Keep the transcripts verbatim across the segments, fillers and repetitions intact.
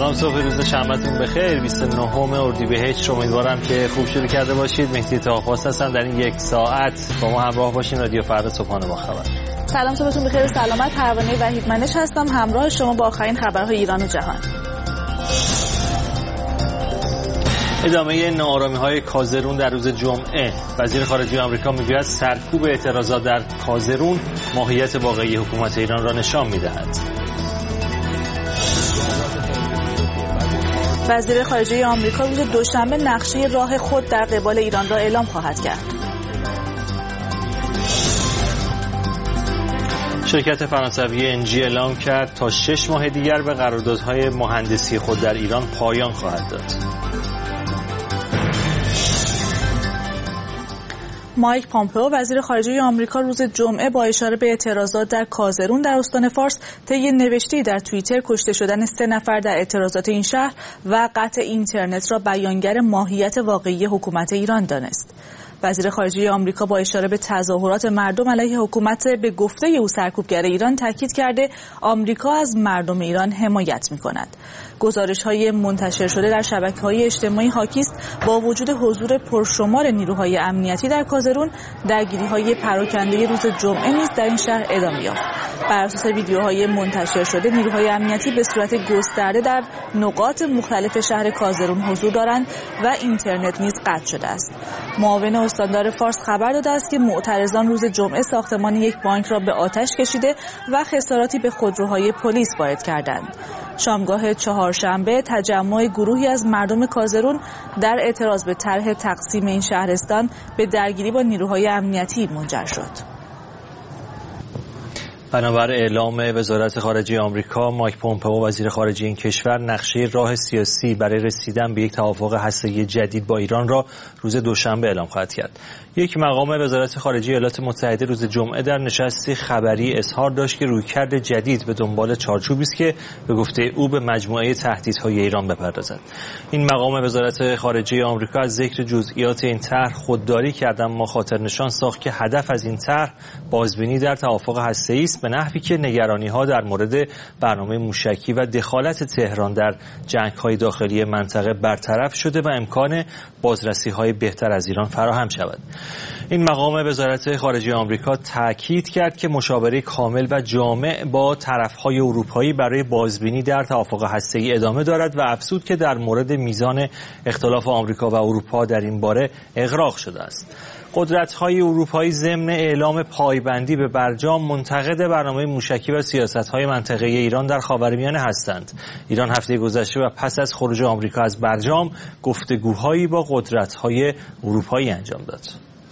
سلام، صبح روز شنبهتون بخیر. بیست و نهم اردیبهشت، امیدوارم که خوب شروع کرده باشید. مهدی طاهرپاس هستم. در این یک ساعت با ما همراه باشین. رادیو فردا صبحانه با خبر. سلام، صبحتون بخیر و سلامت. پروانه وحیدمنش هستم، همراه شما با آخرین خبرهای ایران و جهان. ادامه ناآرامی‌های کازرون در روز جمعه. وزیر خارجه آمریکا میگوید سرکوب اعتراضات در کازرون ماهیت واقعی حکومت ایران را نشان می‌دهد. وزیر خارجه آمریکا روز دوشنبه نقشه راه خود در قبال ایران را اعلام خواهد کرد. شرکت فرانسوی انجی اعلام کرد تا شش ماه دیگر به قراردادهای مهندسی خود در ایران پایان خواهد داد. مایک پامپئو وزیر خارجه آمریکا روز جمعه با اشاره به اعتراضات در کازرون در استان فارس طی نوشته‌ای در توییتر کشته شدن سه نفر در اعتراضات این شهر و قطع اینترنت را بیانگر ماهیت واقعی حکومت ایران دانست. وزیر خارجه آمریکا با اشاره به تظاهرات مردم علیه حکومت به گفته او سرکوبگر ایران تاکید کرده آمریکا از مردم ایران حمایت می‌کند. گزارش‌های منتشر شده در شبکه‌های اجتماعی حاکی است با وجود حضور پرشمار نیروهای امنیتی در کازرون، درگیری‌های پراکنده روز جمعه نیز در این شهر ادامه یافت. بر اساس ویدیوهای منتشر شده، نیروهای امنیتی به صورت گسترده در نقاط مختلف شهر کازرون حضور دارند و اینترنت نیز قطع شده است. معاون استاندار فارس خبر داده است که معترضان روز جمعه ساختمان یک بانک را به آتش کشیده و خساراتی به خودروهای پلیس وارد کردند. شامگاه چهارشنبه تجمع گروهی از مردم کازرون در اعتراض به طرح تقسیم این شهرستان به درگیری با نیروهای امنیتی منجر شد. بنابر اعلام وزارت خارجه آمریکا، مایک پومپئو وزیر خارجه این کشور نقشه راه سیاسی برای رسیدن به یک توافق هسته‌ای جدید با ایران را روز دوشنبه اعلام خواهد کرد. یک مقام وزارت خارجه ایالات متحده روز جمعه در نشستی خبری اظهار داشت که رویکرد جدید به دنبال چارچوبی است که به گفته او به مجموعه تهدیدهای ایران بپردازد. این مقام وزارت خارجه آمریکا از ذکر جزئیات این طرح خودداری کرد، اما خاطر نشان ساخت که هدف از این طرح بازبینی در توافق هسته‌ای است، به نحوی که نگرانی‌ها در مورد برنامه موشکی و دخالت تهران در جنگ‌های داخلی منطقه برطرف شده و امکان بازرسی‌های بهتر از ایران فراهم شود. این مقام وزارت خارجه آمریکا تاکید کرد که مشاوره کامل و جامع با طرف‌های اروپایی برای بازبینی در توافق هسته‌ای ادامه دارد و افزود که در مورد میزان اختلاف آمریکا و اروپا در این باره اغراق شده است. قدرت‌های اروپایی ضمن اعلام پایبندی به برجام منتقد برنامه موشکی و سیاست‌های منطقه‌ای ایران در خاورمیانه هستند. ایران هفته گذشته و پس از خروج آمریکا از برجام گفتگوهایی با قدرت‌های اروپایی انجام داد.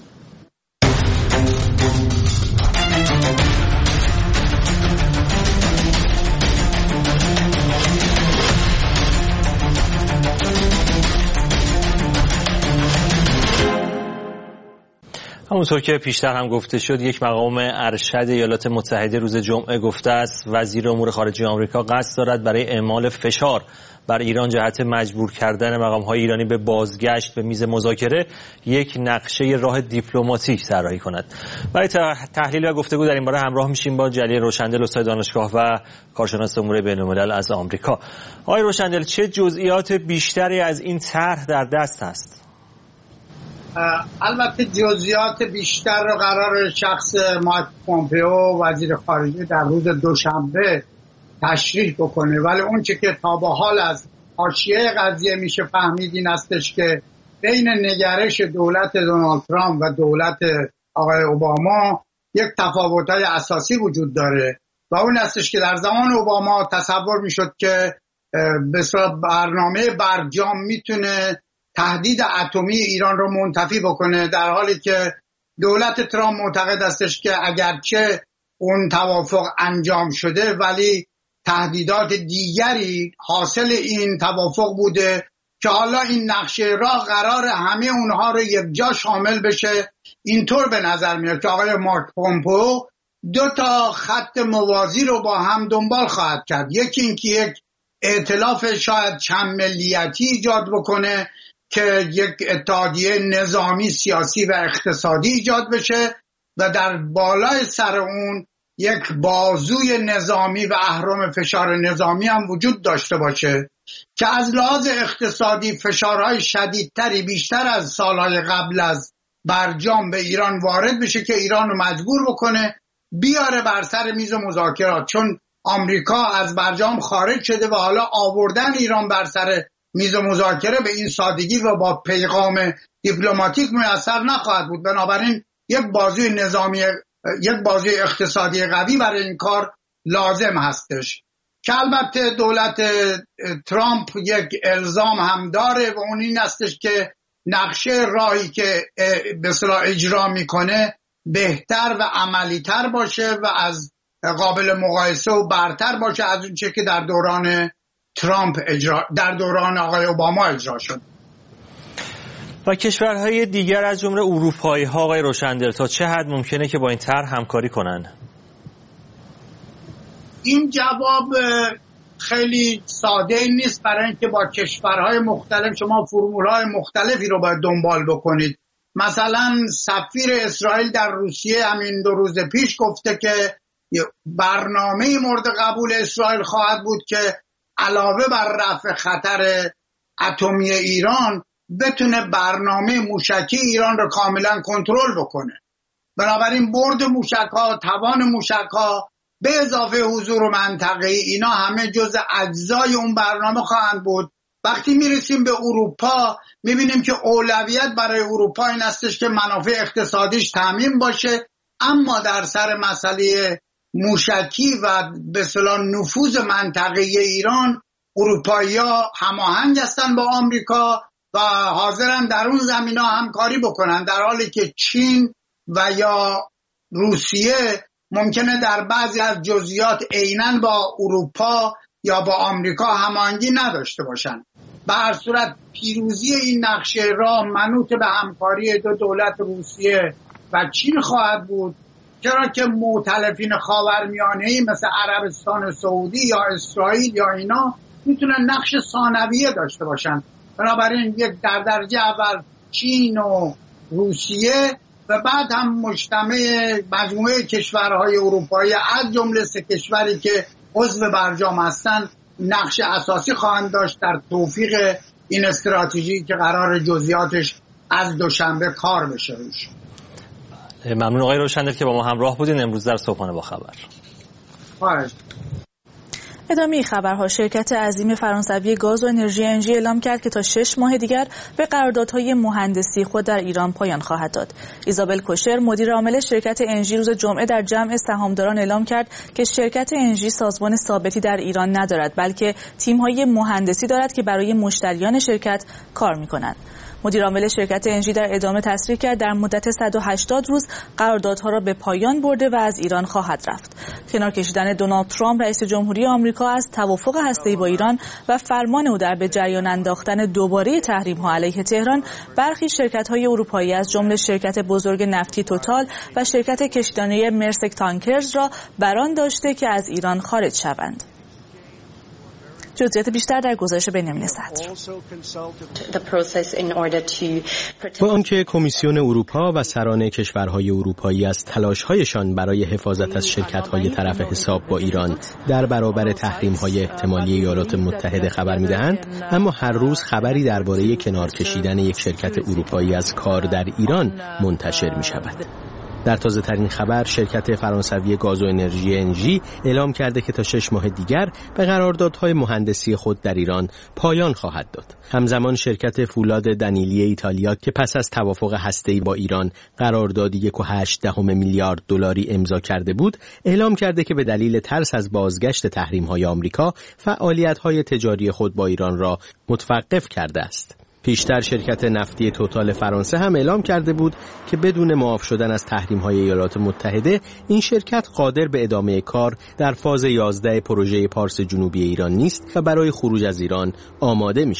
همونطور که پیشتر هم گفته شد، یک مقام ارشد ایالات متحده روز جمعه گفته است وزیر امور خارجه آمریکا قصد دارد برای اعمال فشار بر ایران جهت مجبور کردن مقام‌های ایرانی به بازگشت به میز مذاکره یک نقشه راه دیپلماتیک طراحی کند. برای تحلیل و گفتگو در این باره همراه میشیم با جلیل روشندل، استاد دانشگاه و کارشناس امور بین‌الملل از آمریکا. آقای روشندل، چه جزئیات بیشتری از این طرح در دست است؟ البته جزئیات بیشتر رو قرار شخص مایک پومپئو وزیر خارجه در روز دوشنبه تشریح بکنه، ولی اون چه که تا به حال از حاشیه قضیه میشه فهمید این استش که بین نگرش دولت دونالد ترامپ و دولت آقای اوباما یک تفاوت‌های اساسی وجود داره و اون استش که در زمان اوباما تصور میشد که به صورت برنامه برجام میتونه تهدید اتمی ایران رو منتفی بکنه، در حالی که دولت ترامپ معتقد استش که اگرچه اون توافق انجام شده ولی تهدیدات دیگری حاصل این توافق بوده که حالا این نقشه راه قرار همه اونها رو یک جا شامل بشه. اینطور به نظر میاد که آقای مایک پومپئو دو تا خط موازی رو با هم دنبال خواهد کرد. یکی این که یک ائتلاف شاید چند ملیتی ایجاد بکنه که یک اتحادیه نظامی، سیاسی و اقتصادی ایجاد بشه و در بالای سر اون یک بازوی نظامی و اهرم فشار نظامی هم وجود داشته باشه که از لحاظ اقتصادی فشارهای شدیدتری بیشتر از سالهای قبل از برجام به ایران وارد بشه که ایران رو مجبور بکنه بیاره بر سر میز مذاکرات، چون آمریکا از برجام خارج شده و حالا آوردن ایران بر سر میز مذاکره به این سادگی و با پیغام دیپلماتیک میسر نخواهد بود. بنابراین یک بازوی نظامی، یک بازوی اقتصادی قوی برای این کار لازم هستش که البته دولت ترامپ یک الزام هم داره و اون این هستش که نقشه راهی که به اصطلاح اجرا میکنه بهتر و عملی‌تر باشه و از قابل مقایسه و برتر باشه از اون چه که در دوران ترامپ اجرا در دوران آقای اوباما اجرا شد. و کشورهای دیگر از جمله اروپایی ها آقای روشندل تا چه حد ممکنه که با این طرح همکاری کنن؟ این جواب خیلی ساده نیست، برای اینکه با کشورهای مختلف شما فرمولهای مختلفی رو باید دنبال بکنید. مثلا سفیر اسرائیل در روسیه همین دو روز پیش گفته که برنامه مورد قبول اسرائیل خواهد بود که علاوه بر رفع خطر اتمی ایران بتونه برنامه موشکی ایران رو کاملا کنترل بکنه. بنابراین برد موشک‌ها، توان موشک‌ها به اضافه حضور منطقه‌ای، اینا همه جزء اجزای اون برنامه خواهند بود. وقتی میرسیم به اروپا میبینیم که اولویت برای اروپا این استش که منافع اقتصادیش تامین باشه، اما در سر مسئله موشکی و به اصطلاح نفوذ منطقه‌ای ایران اروپایی‌ها هماهنگ هستن با آمریکا و حاضرن در اون زمینا همکاری بکنن، در حالی که چین و یا روسیه ممکنه در بعضی از جزئیات عیناً با اروپا یا با آمریکا هماهنگی نداشته باشن. به هر صورت پیروزی این نقشه راه منوط به همکاری دو دولت روسیه و چین خواهد بود، چرا که مؤتلفین خاورمیانه‌ای مثل عربستان سعودی یا اسرائیل یا اینا میتونن نقش ثانویه داشته باشن. بنابراین یک در درجه اول چین و روسیه و بعد هم مجتمع مجموعه کشورهای اروپایی از جمله سه کشوری که عضو برجام هستند نقش اساسی خواهند داشت در توفیق این استراتژی که قرار جزئیاتش از دوشنبه کار بشه روش. ممنون آقای روشندل که با ما همراه بودین امروز در صبحانه با خبر. خواهش. ادامه خبرها، شرکت عظیم فرانسوی گاز و انرژی انجی اعلام کرد که تا شش ماه دیگر به قراردادهای مهندسی خود در ایران پایان خواهد داد. ایزابل کوشر مدیر عامل شرکت انجی روز جمعه در جمع سهامداران اعلام کرد که شرکت انجی سازمان ثابتی در ایران ندارد، بلکه تیم‌های مهندسی دارد که برای مشتریان شرکت کار می‌کنند. مدیر عامل شرکت انجی در ادامه تصریح کرد در مدت صد و هشتاد روز قراردادها را به پایان برده و از ایران خواهد رفت. کنار کشیدن دونالد ترامپ رئیس جمهوری آمریکا از توافق هسته‌ای با ایران و فرمان او در به جریان انداختن دوباره تحریم‌ها علیه تهران، برخی شرکت‌های اروپایی از جمله شرکت بزرگ نفتی توتال و شرکت کشتیرانی مرسک تانکرز را برآن داشته که از ایران خارج شوند. جزئیات بیشتر در گزارش بنیامین صدر. با آنکه کمیسیون اروپا و سران کشورهای اروپایی از تلاش‌هایشان برای حفاظت از شرکت‌های طرف حساب با ایران در برابر تحریم‌های احتمالی ایالات متحده خبر می‌دهند، اما هر روز خبری درباره کنار کشیدن یک شرکت اروپایی از کار در ایران منتشر می‌شود. در تازه ترین خبر، شرکت فرانسوی گاز و انرژی انجی اعلام کرده که تا شش ماه دیگر به قراردادهای مهندسی خود در ایران پایان خواهد داد. همزمان شرکت فولاد دانیلی ایتالیا که پس از توافق هسته‌ای با ایران قرارداد یک و هشت دهم میلیارد دلاری امضا کرده بود، اعلام کرده که به دلیل ترس از بازگشت تحریم‌های آمریکا، فعالیت‌های تجاری خود با ایران را متوقف کرده است. پیشتر شرکت نفتی توتال فرانسه هم اعلام کرده بود که بدون معاف شدن از تحریم‌های ایالات متحده، این شرکت قادر به ادامه کار در فاز یازده پروژه پارس جنوبی ایران نیست و برای خروج از ایران آماده می شود.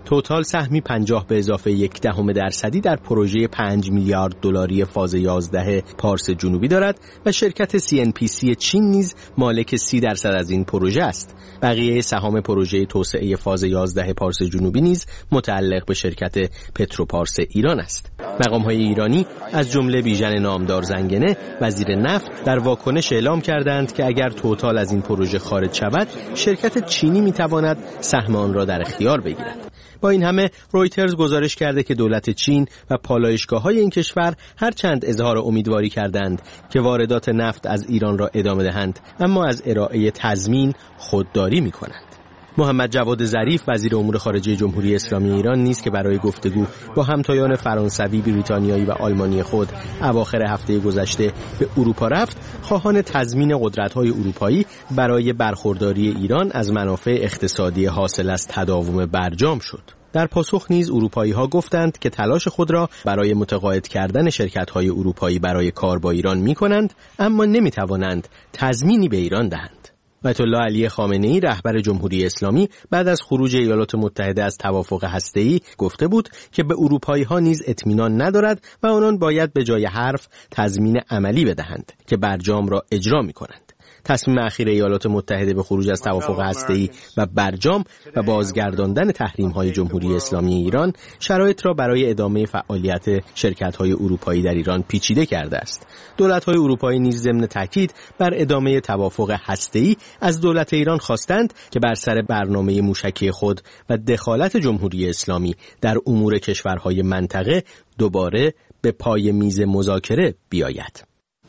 توتال سهمی پنجاه به اضافه یک دهم درصدی در پروژه پنج میلیارد دلاری فاز یازده پارس جنوبی دارد و شرکت سی ان پی سی چین نیز مالک سی درصد از این پروژه است. بقیه سهام پروژه توسعه فاز یازده پارس جنوبی نیز متعلق به شرکت پتروپارس ایران است. مقام‌های ایرانی از جمله بیژن نامدار زنگنه وزیر نفت در واکنش اعلام کردند که اگر توتال از این پروژه خارج شود، شرکت چینی می‌تواند سهم آن را در اختیار بگیرد. با این همه رویترز گزارش کرده که دولت چین و پالایشگاه‌های این کشور هرچند اظهار امیدواری کردند که واردات نفت از ایران را ادامه دهند، اما از ارائه تضمین خودداری می‌کنند. محمد جواد ظریف وزیر امور خارجه جمهوری اسلامی ایران نیز که برای گفتگو با همتایان فرانسوی، بریتانیایی و آلمانی خود اواخر هفته گذشته به اروپا رفت، خواهان تضمین قدرت‌های اروپایی برای برخورداری ایران از منافع اقتصادی حاصل از تداوم برجام شد. در پاسخ نیز اروپایی‌ها گفتند که تلاش خود را برای متقاعد کردن شرکت‌های اروپایی برای کار با ایران می‌کنند، اما نمی‌توانند تضمینی به ایران دهند. آیت الله علی خامنه‌ای رهبر جمهوری اسلامی بعد از خروج ایالات متحده از توافق هسته‌ای گفته بود که به اروپایی‌ها نیز اطمینان ندارد و آنان باید به جای حرف تضمین عملی بدهند که برجام را اجرا می‌کنند. تصمیم اخیر ایالات متحده به خروج از توافق هسته‌ای و برجام و بازگرداندن تحریم‌های جمهوری اسلامی ایران شرایط را برای ادامه فعالیت شرکت‌های اروپایی در ایران پیچیده کرده است. دولت‌های اروپایی نیز ضمن تاکید بر ادامه توافق هسته‌ای از دولت ایران خواستند که بر سر برنامه موشکی خود و دخالت جمهوری اسلامی در امور کشورهای منطقه دوباره به پای میز مذاکره بیاید.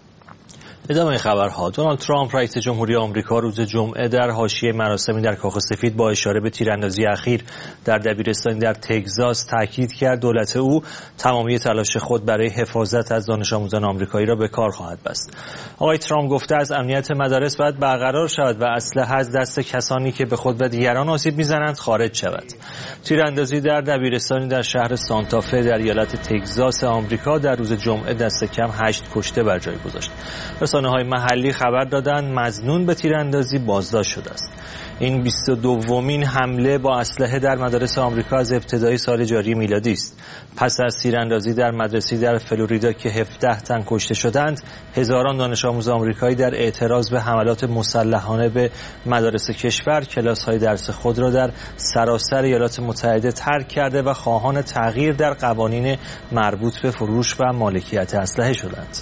ادامه خبرها. دونالد ترامپ رئیس جمهوری آمریکا روز جمعه در حاشیه مراسمی در کاخ سفید با اشاره به تیراندازی اخیر در دبیرستانی در تگزاس تاکید کرد دولت او تمامی تلاش خود برای حفاظت از دانش آموزان آمریکایی را به کار خواهد بست. آقای ترامپ گفته از امنیت مدارس باید برقرار شود و اسلحه از دست کسانی که به خود و دیگران آسیب میزنند خارج شود. تیراندازی در دبیرستانی در شهر سانتافه در ایالت تگزاس آمریکا در روز جمعه دست کم هشت کشته بر جای گذاشت. رسانه‌های محلی خبر دادند مظنون به تیراندازی بازداشت شده است. این بیست و دومین حمله با اسلحه در مدارس آمریکا از ابتدای سال جاری میلادی است. پس از تیراندازی در مدرسه‌ای در فلوریدا که هفده تن کشته شدند، هزاران دانش آموز آمریکایی در اعتراض به حملات مسلحانه به مدارس کشور کلاس‌های درس خود را در سراسر ایالات متحده ترک کرده و خواهان تغییر در قوانین مربوط به فروش و مالکیت اسلحه شدند.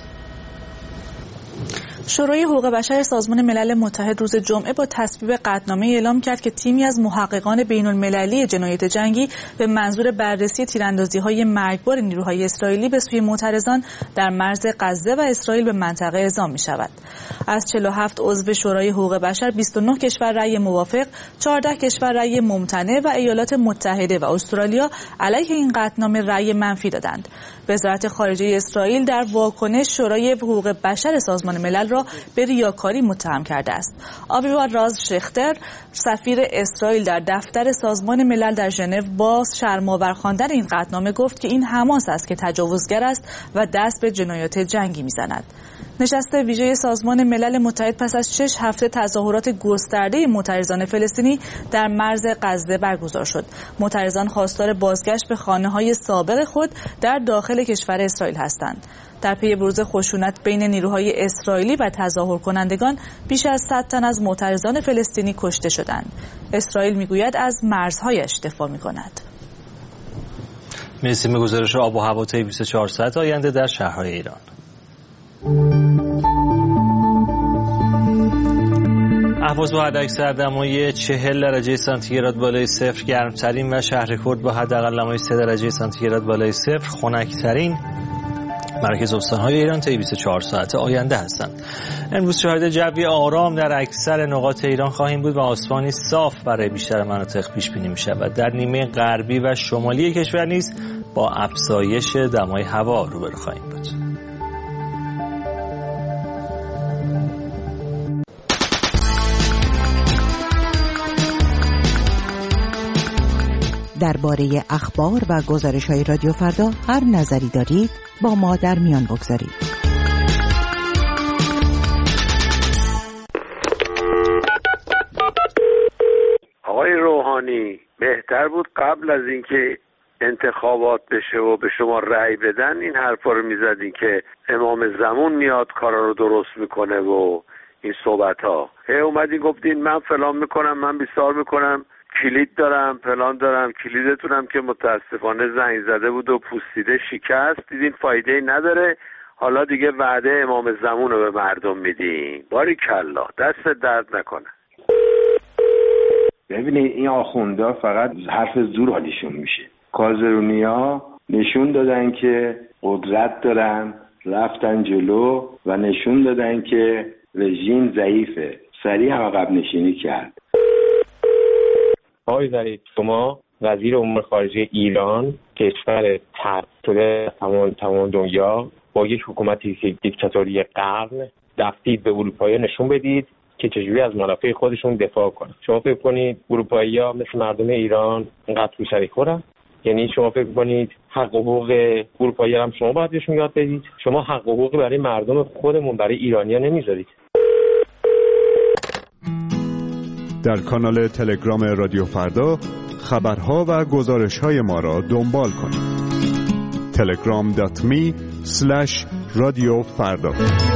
شورای حقوق بشر سازمان ملل متحد روز جمعه با تصویب قطعنامه اعلام کرد که تیمی از محققان بین‌المللی جنایت جنگی به منظور بررسی تیراندازی‌های مرگبار نیروهای اسرائیلی به سوی معترضان در مرز غزه و اسرائیل به منطقه اعزام می‌شود. از چهل و هفت عضو شورای حقوق بشر بیست و نه کشور رأی موافق، چهارده کشور رأی ممتنع و ایالات متحده و استرالیا علیه این قطعنامه رأی منفی دادند. وزارت خارجه اسرائیل در واکنش شورای حقوق بشر سازمان ملل را به ریاکاری متهم کرده است. آویوا راز شختر سفیر اسرائیل در دفتر سازمان ملل در ژنو با شرم‌آور خواندن این قطعنامه گفت که این حماس است که تجاوزگر است و دست به جنایات جنگی می‌زند. نشست ویژه سازمان ملل متحد پس از شش هفته تظاهرات گسترده معترضان فلسطینی در مرز غزه برگزار شد. معترضان خواستار بازگشت به خانه‌های سابق خود در داخل کشور اسرائیل هستند. در پی بروز خشونت بین نیروهای اسرائیلی و تظاهر کنندگان بیش از صد تن از معترضان فلسطینی کشته شدند. اسرائیل میگوید از مرزهایش دفاع می‌کند. مرسی. به گزارش آب و هوا طی بیست و چهار ساعت آینده در شهرهای ایران. اهواز با حداکثر دمای چهل درجه سانتیگراد بالای صفر گرمترین و شهرکرد با حداقل دمای سه درجه سانتیگراد بالای صفر خنک‌ترین مرکز استان‌های ایران طی بیست و چهار ساعت آینده هستند. امروز شاهد جوی آرام در اکثر نقاط ایران خواهیم بود و آسمانی صاف برای بیشتر مناطق پیش بینی می‌شود. در نیمه غربی و شمالی کشور نیز با افزایش دمای هوا روبرو خواهیم بود. درباره اخبار و گزارش‌های رادیو فردا هر نظری دارید با ما در میان بگذارید. آقای روحانی، بهتر بود قبل از اینکه انتخابات بشه و به شما رأی بدن این حرفا رو میزدین که امام زمان میاد کارا رو درست میکنه و این صحبت ها. هی اومدین گفتین من فلان میکنم، من بیسار میکنم، کلید دارم، فلان دارم. کلیدتونم که متاسفانه زنگ زده بود و پوسیده شکست، دیدین فایده ای نداره، حالا دیگه وعده امام زمان رو به مردم میدین. باریکلا، دست درد نکنه. ببینید این آخوندا فقط حرف زور حالیشون میشه. کازرونیا نشون دادن که قدرت دارن، رفتن جلو و نشون دادن که رژیم ضعیفه، سریع هم عقب نشینی کرد. آقای ظریف، شما وزیر امور خارجه ایران، کشور طرد شده تمام تمام دنیا، با یک حکومتی که دیکتاتوری قرن رفتید به اروپایی نشون بدید که چجوری از منافع خودشون دفاع کنن. شما فکر کنید اروپایی‌ها مثل مردم ایران اینقدر توسری خورن؟ یعنی شما فکر کنید حق و حقوق اروپایی هم شما باید بهشون یاد بدید؟ شما حق و حقوقی برای مردم خودمون، برای ایرانی‌ها نمیذارید. در کانال تلگرام رادیو فردا خبرها و گزارش‌های ما را دنبال کنید. تلگرام دات می اسلش رادیو فردا.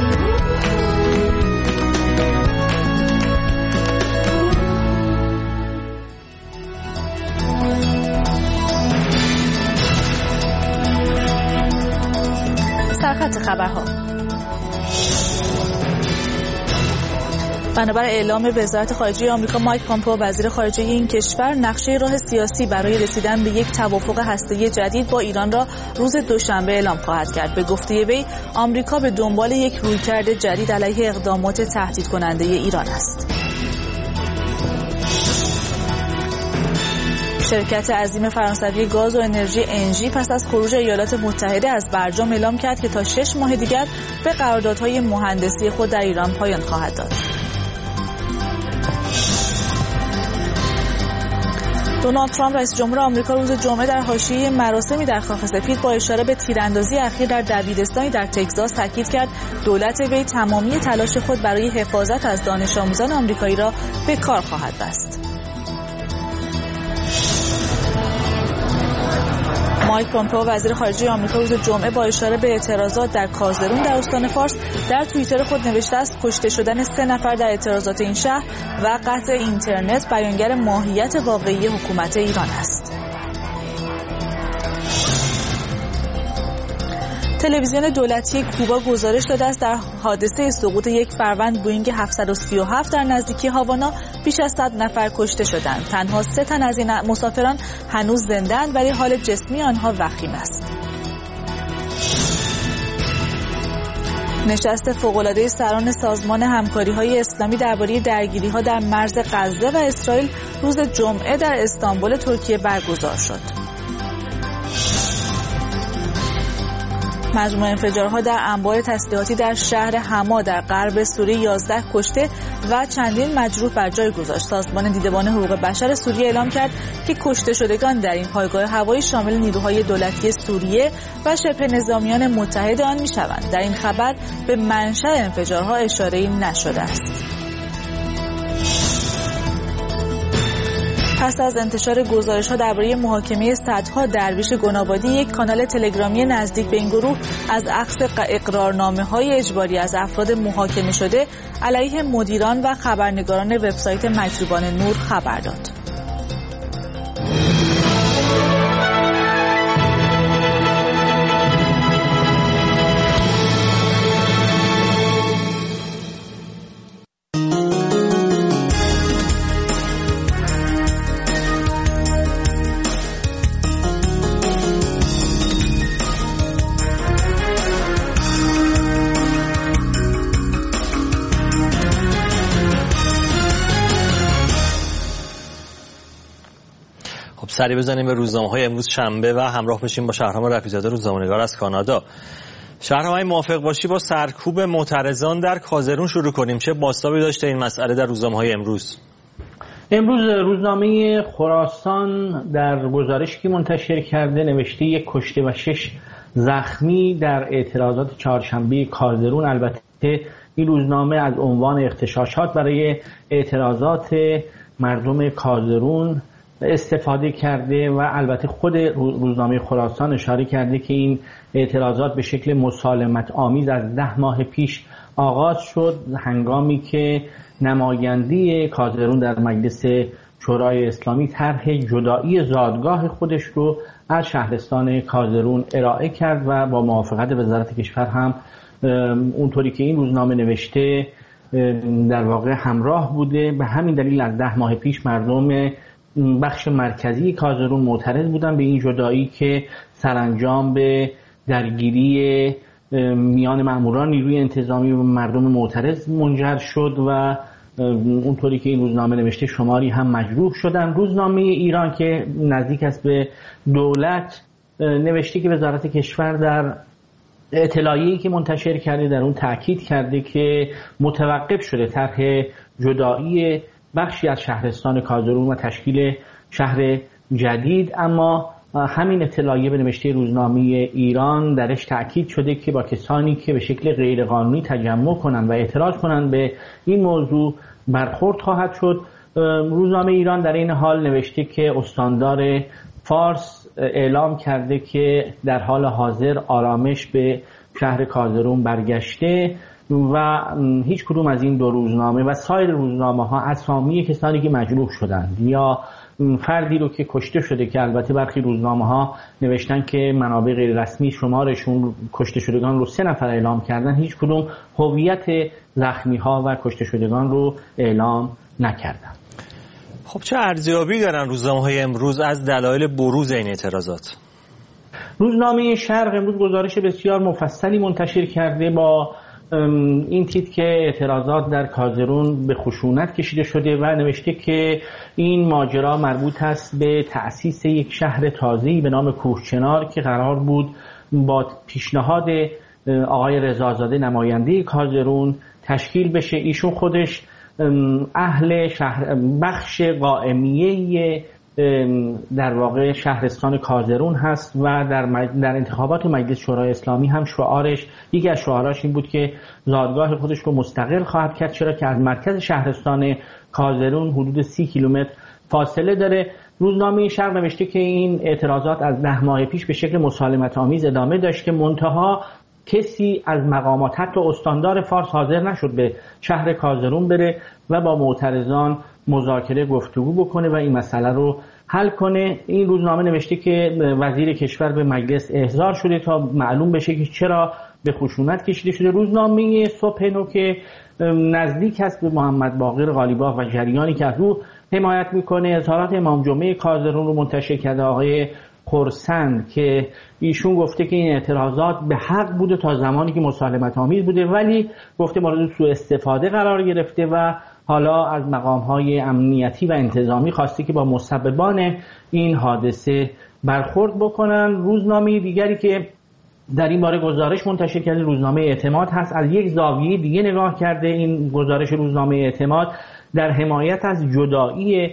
سرخط خبرها. بنابر اعلام وزارت خارجه آمریکا، مایک پامپئو وزیر خارجه این کشور نقشه راه سیاسی برای رسیدن به یک توافق هسته‌ای جدید با ایران را روز دوشنبه اعلام خواهد کرد. به گفته وی، آمریکا به دنبال یک رویکرد جدید علیه اقدامات تهدید کننده ایران است. شرکت عظیم فرانسوی گاز و انرژی انژی پس از خروج ایالات متحده از برجام اعلام کرد که تا شش ماه دیگر به قراردادهای مهندسی خود در ایران پایان خواهد داد. دونالد ترامپ رئیس جمهور آمریکا روز جمعه در حاشیه مراسمی در کاخ سفید با اشاره به تیراندازی اخیر در دبیرستانی در تگزاس تاکید کرد دولت وی تمامی تلاش خود برای حفاظت از دانش آموزان آمریکایی را به کار خواهد بست. مایک پامپئو وزیر خارجه آمریکا روز جمعه با اشاره به اعتراضات در کازرون در استان فارس در توییتر خود نوشته است کشته شدن سه نفر در اعتراضات این شهر و قطع اینترنت بیانگر ماهیت واقعی حکومت ایران است. تلویزیون دولتی کوبا گزارش داده است در حادثه سقوط یک فروند بوئینگ هفتصد و سی و هفت در نزدیکی هاوانا بیش از صد نفر کشته شدند. تنها سه تن از این مسافران هنوز زنده‌اند ولی حال جسمی آنها وخیم است. نشست فوق‌العاده سران سازمان همکاری‌های اسلامی درباره درگیری‌ها در مرز غزه و اسرائیل روز جمعه در استانبول ترکیه برگزار شد. مجموع انفجارها در انبار تسلیحاتی در شهر حما در غرب سوریه یازده کشته و چندین مجروح بر جای گذاشت. سازمان دیدبان حقوق بشر سوریه اعلام کرد که کشته شدگان در این پایگاه هوایی شامل نیروهای دولتی سوریه و شبه نظامیان متحد آن می‌شوند. در این خبر به منشأ انفجارها اشاره‌ای نشده است. پس از انتشار گزارش‌ها درباره محاکمه صدها درویش گنابادی، یک کانال تلگرامی نزدیک به این گروه از اخذ اقرارنامه‌های اجباری از افراد محاکمه شده علیه مدیران و خبرنگاران وبسایت مجذوبان نور خبر داد. سری بزنیم به روزنامه‌های امروز شنبه و همراه بشیم با شهرام رفیع‌زاده روزنامه‌نگار از کانادا. شهرام، موافق باشی با سرکوب معترضان در کازرون شروع کنیم. چه بازتابی داشته این مسئله در روزنامه‌های امروز؟ امروز روزنامه خراسان در گزارشی که منتشر کرده نوشته یک کشته و شش زخمی در اعتراضات چهارشنبه کازرون. البته این روزنامه از عنوان اغتشاشات برای اعتراضات مردم کازرون استفاده کرده و البته خود روزنامه خراسان اشاره کرده که این اعتراضات به شکل مسالمت آمیز از ده ماه پیش آغاز شد، هنگامی که نماینده کازرون در مجلس شورای اسلامی طرح جدایی زادگاه خودش رو از شهرستان کازرون ارائه کرد و با موافقت وزارت کشور هم اونطوری که این روزنامه نوشته در واقع همراه بوده. به همین دلیل از ده ماه پیش مردم بخش مرکزی کازرون معترض بودن به این جدایی که سرانجام به درگیری میان ماموران نیروی انتظامی و مردم معترض منجر شد و اونطوری که این روزنامه نوشته شماری هم مجروح شدن. روزنامه ایران که نزدیک است به دولت نوشته که وزارت کشور در اطلاعیه‌ای که منتشر کرده در اون تأکید کرده که متوقف شده طرح جدایی بخشی از شهرستان کازرون و تشکیل شهر جدید، اما همین اطلاعیه به نوشته روزنامه ایران درش تأکید شده که با کسانی که به شکل غیرقانونی تجمع کنند و اعتراض کنند به این موضوع برخورد خواهد شد. روزنامه ایران در این حال نوشته که استاندار فارس اعلام کرده که در حال حاضر آرامش به شهر کازرون برگشته و هیچ کدوم از این دو روزنامه و سایر روزنامه ها اسامی کسانی که مجروح شدند یا فردی رو که کشته شده که البته برخی روزنامه ها نوشتن که منابع غیر رسمی شمارشون کشته شدگان رو سه نفر اعلام کردن، هیچ کدوم هویت زخمی ها و کشته شدگان رو اعلام نکردن. خب چه ارزیابی دارن روزنامه های امروز از دلایل بروز این اعتراضات؟ روزنامه شرق امروز گزارش بسیار مفصلی منتشر کرده با این تیتر که اعتراضات در کازرون به خشونت کشیده شده و نوشته که این ماجرا مربوط است به تأسیس یک شهر تازه‌ای به نام کوهچنار که قرار بود با پیشنهاد آقای رضازاده نماینده کازرون تشکیل بشه. ایشون خودش اهل شهر بخش قائمیه در واقع شهرستان کازرون هست و در, مج... در انتخابات مجلس شورای اسلامی هم شعارش یکی از شعاراش این بود که زادگاه خودش رو مستقل خواهد کرد، چرا که از مرکز شهرستان کازرون حدود سی کیلومتر فاصله داره. روزنامه شرق نوشته که این اعتراضات از ده ماه پیش به شکل مسالمت آمیز ادامه داشت که منتها کسی از مقامات حتی استاندار فارس حاضر نشد به شهر کازرون بره و با معترضان مذاکره گفتگو بکنه و این مسئله رو حل کنه. این روزنامه نوشته که وزیر کشور به مجلس احضار شده تا معلوم بشه که چرا به خشونت کشیده شده. روزنامه صبح نو که نزدیک است به محمد باقر قالیباف و جریانی که از او حمایت میکنه اظهارات امام جمعه کازرون رو منتشر کرده آقای خرسند که ایشون گفته که این اعتراضات به حق بوده تا زمانی که مسالمت آمیز بوده، ولی گفته مورد سوء استفاده قرار گرفته و حالا از مقام‌های امنیتی و انتظامی خواسته که با مسببان این حادثه برخورد بکنن. روزنامه دیگری که در این باره گزارش منتشر کرده روزنامه اعتماد هست، از یک زاویه دیگه نگاه کرده. این گزارش روزنامه اعتماد در حمایت از جدایی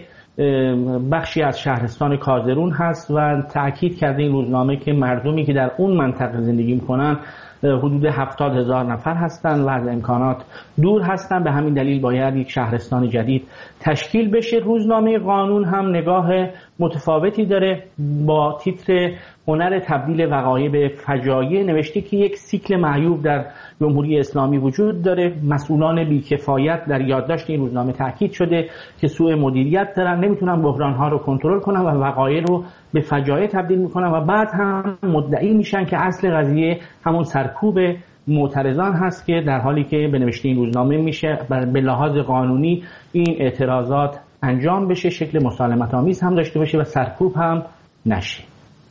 بخشی از شهرستان کازرون هست و تأکید کرده این روزنامه که مردمی که در اون منطقه زندگی میکنن حدود هفتاد هزار نفر هستند و از امکانات دور هستند، به همین دلیل باید یک شهرستان جدید تشکیل بشه. روزنامه قانون هم نگاه متفاوتی داره با تیتر هنر تبدیل وقایع به فجایع نوشته که یک سیکل معیوب در جمهوری اسلامی وجود داره، مسئولان بیکفایت در یادداشت این روزنامه تاکید شده که سوء مدیریت دارن، نمیتونن بحران‌ها رو کنترل کنن و وقایع رو به فجایع تبدیل میکنن و بعد هم مدعی میشن که اصل قضیه همون سرکوب معترضان هست که در حالی که به نوشته این روزنامه میشه به لحاظ قانونی این اعتراضات انجام بشه، شکل مسالمت آمیز هم داشته باشه و سرکوب هم نشه.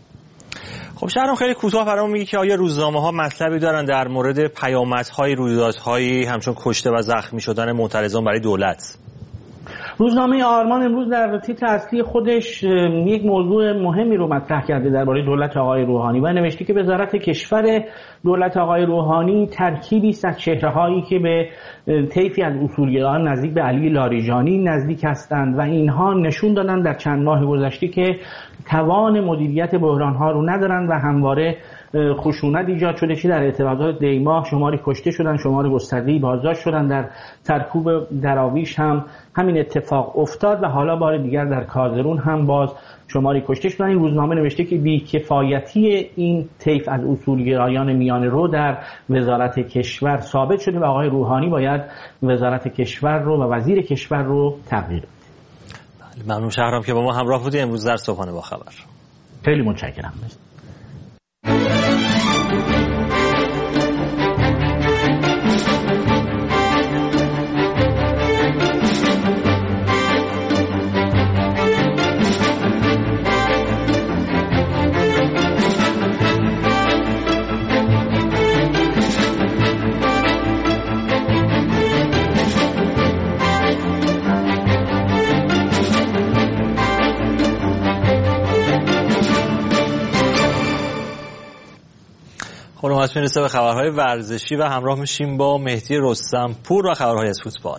خب شهرام خیلی کوتاه برام میگی که آیا روزنامه‌ها مطلبی دارن در مورد پیامدهای رویدادهایی همچون کشته و زخمی شدن معترضان برای دولت؟ روزنامه آرمان امروز در تیتر اصلی خودش یک موضوع مهمی رو مطرح کرده درباره دولت آقای روحانی و نوشته که وزارت کشور دولت آقای روحانی ترکیبی است از چهره‌هایی که به طیفی از اصولگرایان نزدیک به علی لاریجانی نزدیک هستند و اینها نشون دادن در چند ماه گذشته که توان مدیریت بحران‌ها رو ندارند و همواره خشونت ایجاد شده، چه در اعتراضات دیماه شماری کشته شدن، شماری گسترده‌ای بازداشت شدن. در سرکوب دراویش هم همین اتفاق افتاد و حالا بار دیگر در کازرون هم باز شماری کشته شدن. این روزنامه نوشته که بی‌کفایتی این طیف از اصولگرایان میانه رو در وزارت کشور ثابت شده و آقای روحانی باید وزارت کشور رو و وزیر کشور رو تغییر بده. ممنون شهرام که با ما همراه بودی امروز در صبحانه با خبر. خیلی متشکرم. خب میرسه به خبرهای ورزشی و همراه میشیم با مهدی رستمپور و خبرهای از فوتبال.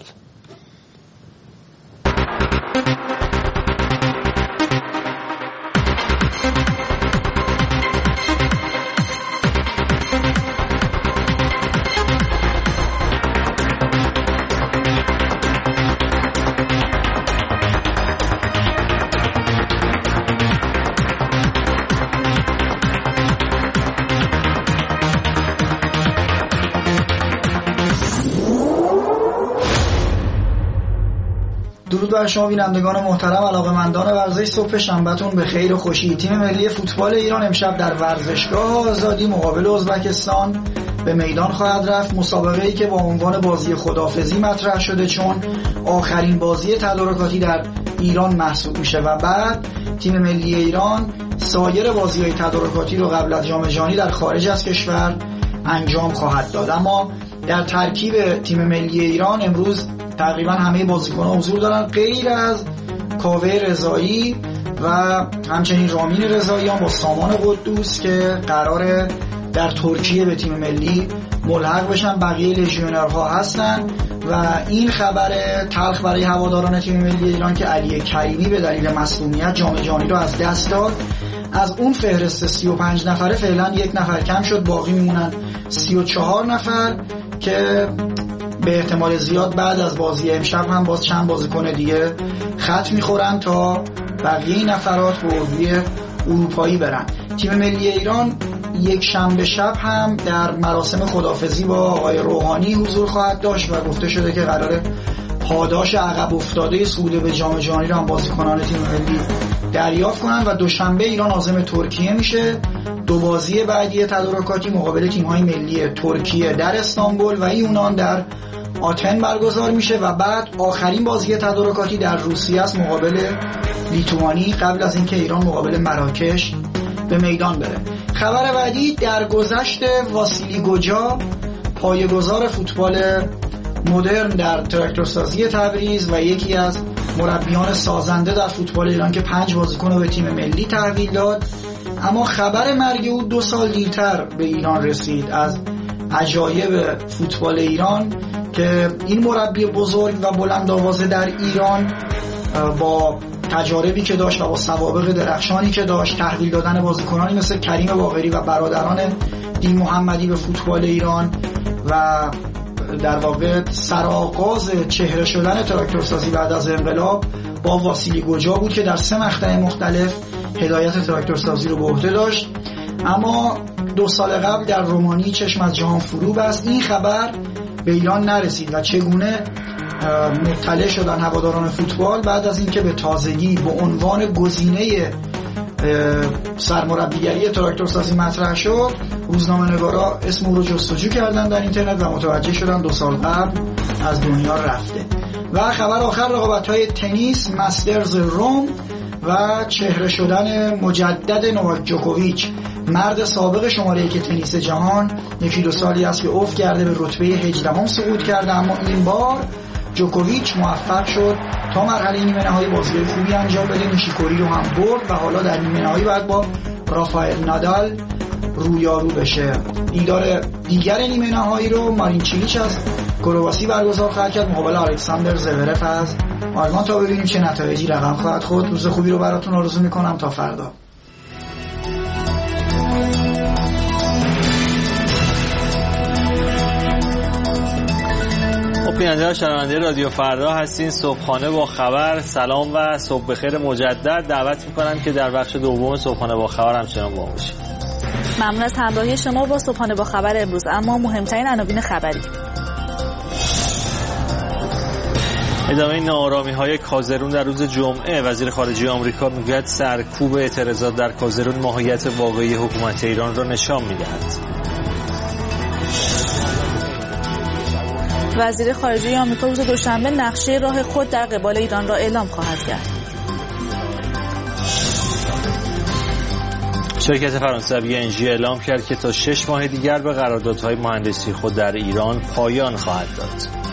درود بر شما بینندگان محترم، علاقه‌مندان ورزش، صبح شنبهتون به خیر و خوشی. تیم ملی فوتبال ایران امشب در ورزشگاه آزادی مقابل ازبکستان به میدان خواهد رفت. مسابقه‌ای که با عنوان بازی خداحافظی مطرح شده چون آخرین بازی تدارکاتی در ایران محسوب میشه و بعد تیم ملی ایران سایر بازی‌های تدارکاتی رو قبل از جام جهانی در خارج از کشور انجام خواهد داد. اما در ترکیب تیم ملی ایران امروز تقریبا همه بازیکن‌ها حضور دارن غیر از کاوه رضایی و همچنین رامین رضاییان با سامان قدوس که قراره در ترکیه به تیم ملی ملحق بشن. بقیه لژیونرها هستن و این خبر تلخ برای هواداران تیم ملی ایران که علی کریمی به دلیل مصدومیت جام جهانی رو از دست داد. از اون فهرست سی و پنج نفره فعلا یک نفر کم شد، باقی میمونن سی و چهار نفر که به احتمال زیاد بعد از بازی امشب هم باز چند بازیکن دیگه خط میخورن تا بقیه نفرات به اردوی اروپایی برن. تیم ملی ایران یک شنبه شب هم در مراسم خداحافظی با آقای روحانی حضور خواهد داشت و گفته شده که قراره پاداش عقب افتاده صعود به جام جهانی رو هم بازیکنان تیم ملی دریافت کنن و دوشنبه ایران عازم ترکیه میشه. دو بازی بعدی تدارکاتی مقابل تیم‌های ملی ترکیه در استانبول و یونان در آتن برگزار میشه و بعد آخرین بازی تدارکاتی در روسیه است مقابل لیتوانی قبل از اینکه ایران مقابل مراکش به میدان بره. خبر بعدی در گذشت واسیلی گوجا پایه‌گذار فوتبال مدرن در تراکتورسازی تبریز و یکی از مربیان سازنده در فوتبال ایران که پنج بازیکن رو به تیم ملی تحویل داد، اما خبر مرگ او دو سال دیرتر به ایران رسید. از عجایب فوتبال ایران که این مربی بزرگ و بلند آوازه در ایران با تجاربی که داشت و با سوابق درخشانی که داشت تحویل دادن بازیکنانی مثل کریم باقری و برادران دین محمدی به فوتبال ایران و در واقع سرآغاز چهره شدن تراکتورسازی بعد از انقلاب با واسیلی گوجا بود که در سه مقطع مختلف هدایت تراکتورسازی رو به عهده داشت. اما دو سال قبل در رومانی چشم از جهان فرو بست. این خبر به ایران نرسید و چگونه مطلع شدن هواداران فوتبال بعد از اینکه به تازگی به عنوان گزینه سرمربیگری تراکتورسازی مطرح شد، روزنامه‌نگارا اسم او رو جستجو کردن در اینترنت و متوجه شدن دو سال قبل از دنیا رفته. و خبر آخر رقابت‌های تنیس مسترز روم و چهره شدن مجدد نوواک جوکوویچ، مرد سابق شماره یک تنیس جهان. یکی دو سالی است که افت کرده، به رتبه هجدهم صعود کرده، اما این بار جوکوویچ موفق شد تا مرحله نیمه نهایی بازی خوبی انجام بده، نیشیکوری رو هم برد و حالا در نیمه نهایی باید با رافائل نادال رویارو بشه. دیدار دیگر نیمه نهایی رو مارین چیلیچ از کرواسی برگزار خواهد کرد مقابل الکساندر زورف از آلمان تا ببینیم چه نتایجی رقم خواهد خورد. روز خوبی رو براتون آرزو میکنم تا فردا. خب بیننده و شنونده رادیو فردا هستین. صبحانه با خبر. سلام و صبح بخیر مجدد. دعوت میکنم که در بخش دوم صبحانه با خبر همچنان با ما باشید. ممنون از همراهی شما با صبحانه با خبر امروز. اما مهمترین عناوین خبری. ادامه ناآرامی‌های کازرون در روز جمعه. وزیر خارجه آمریکا میگوید سرکوب اعتراضات در کازرون ماهیت واقعی حکومت ایران را نشان می‌دهد. وزیر خارجه آمریکا روز دوشنبه نقشه راه خود در قبال ایران را اعلام خواهد کرد. شرکت فرانسوی انژی اعلام کرد که تا شش ماه دیگر به قراردادهای مهندسی خود در ایران پایان خواهد داد.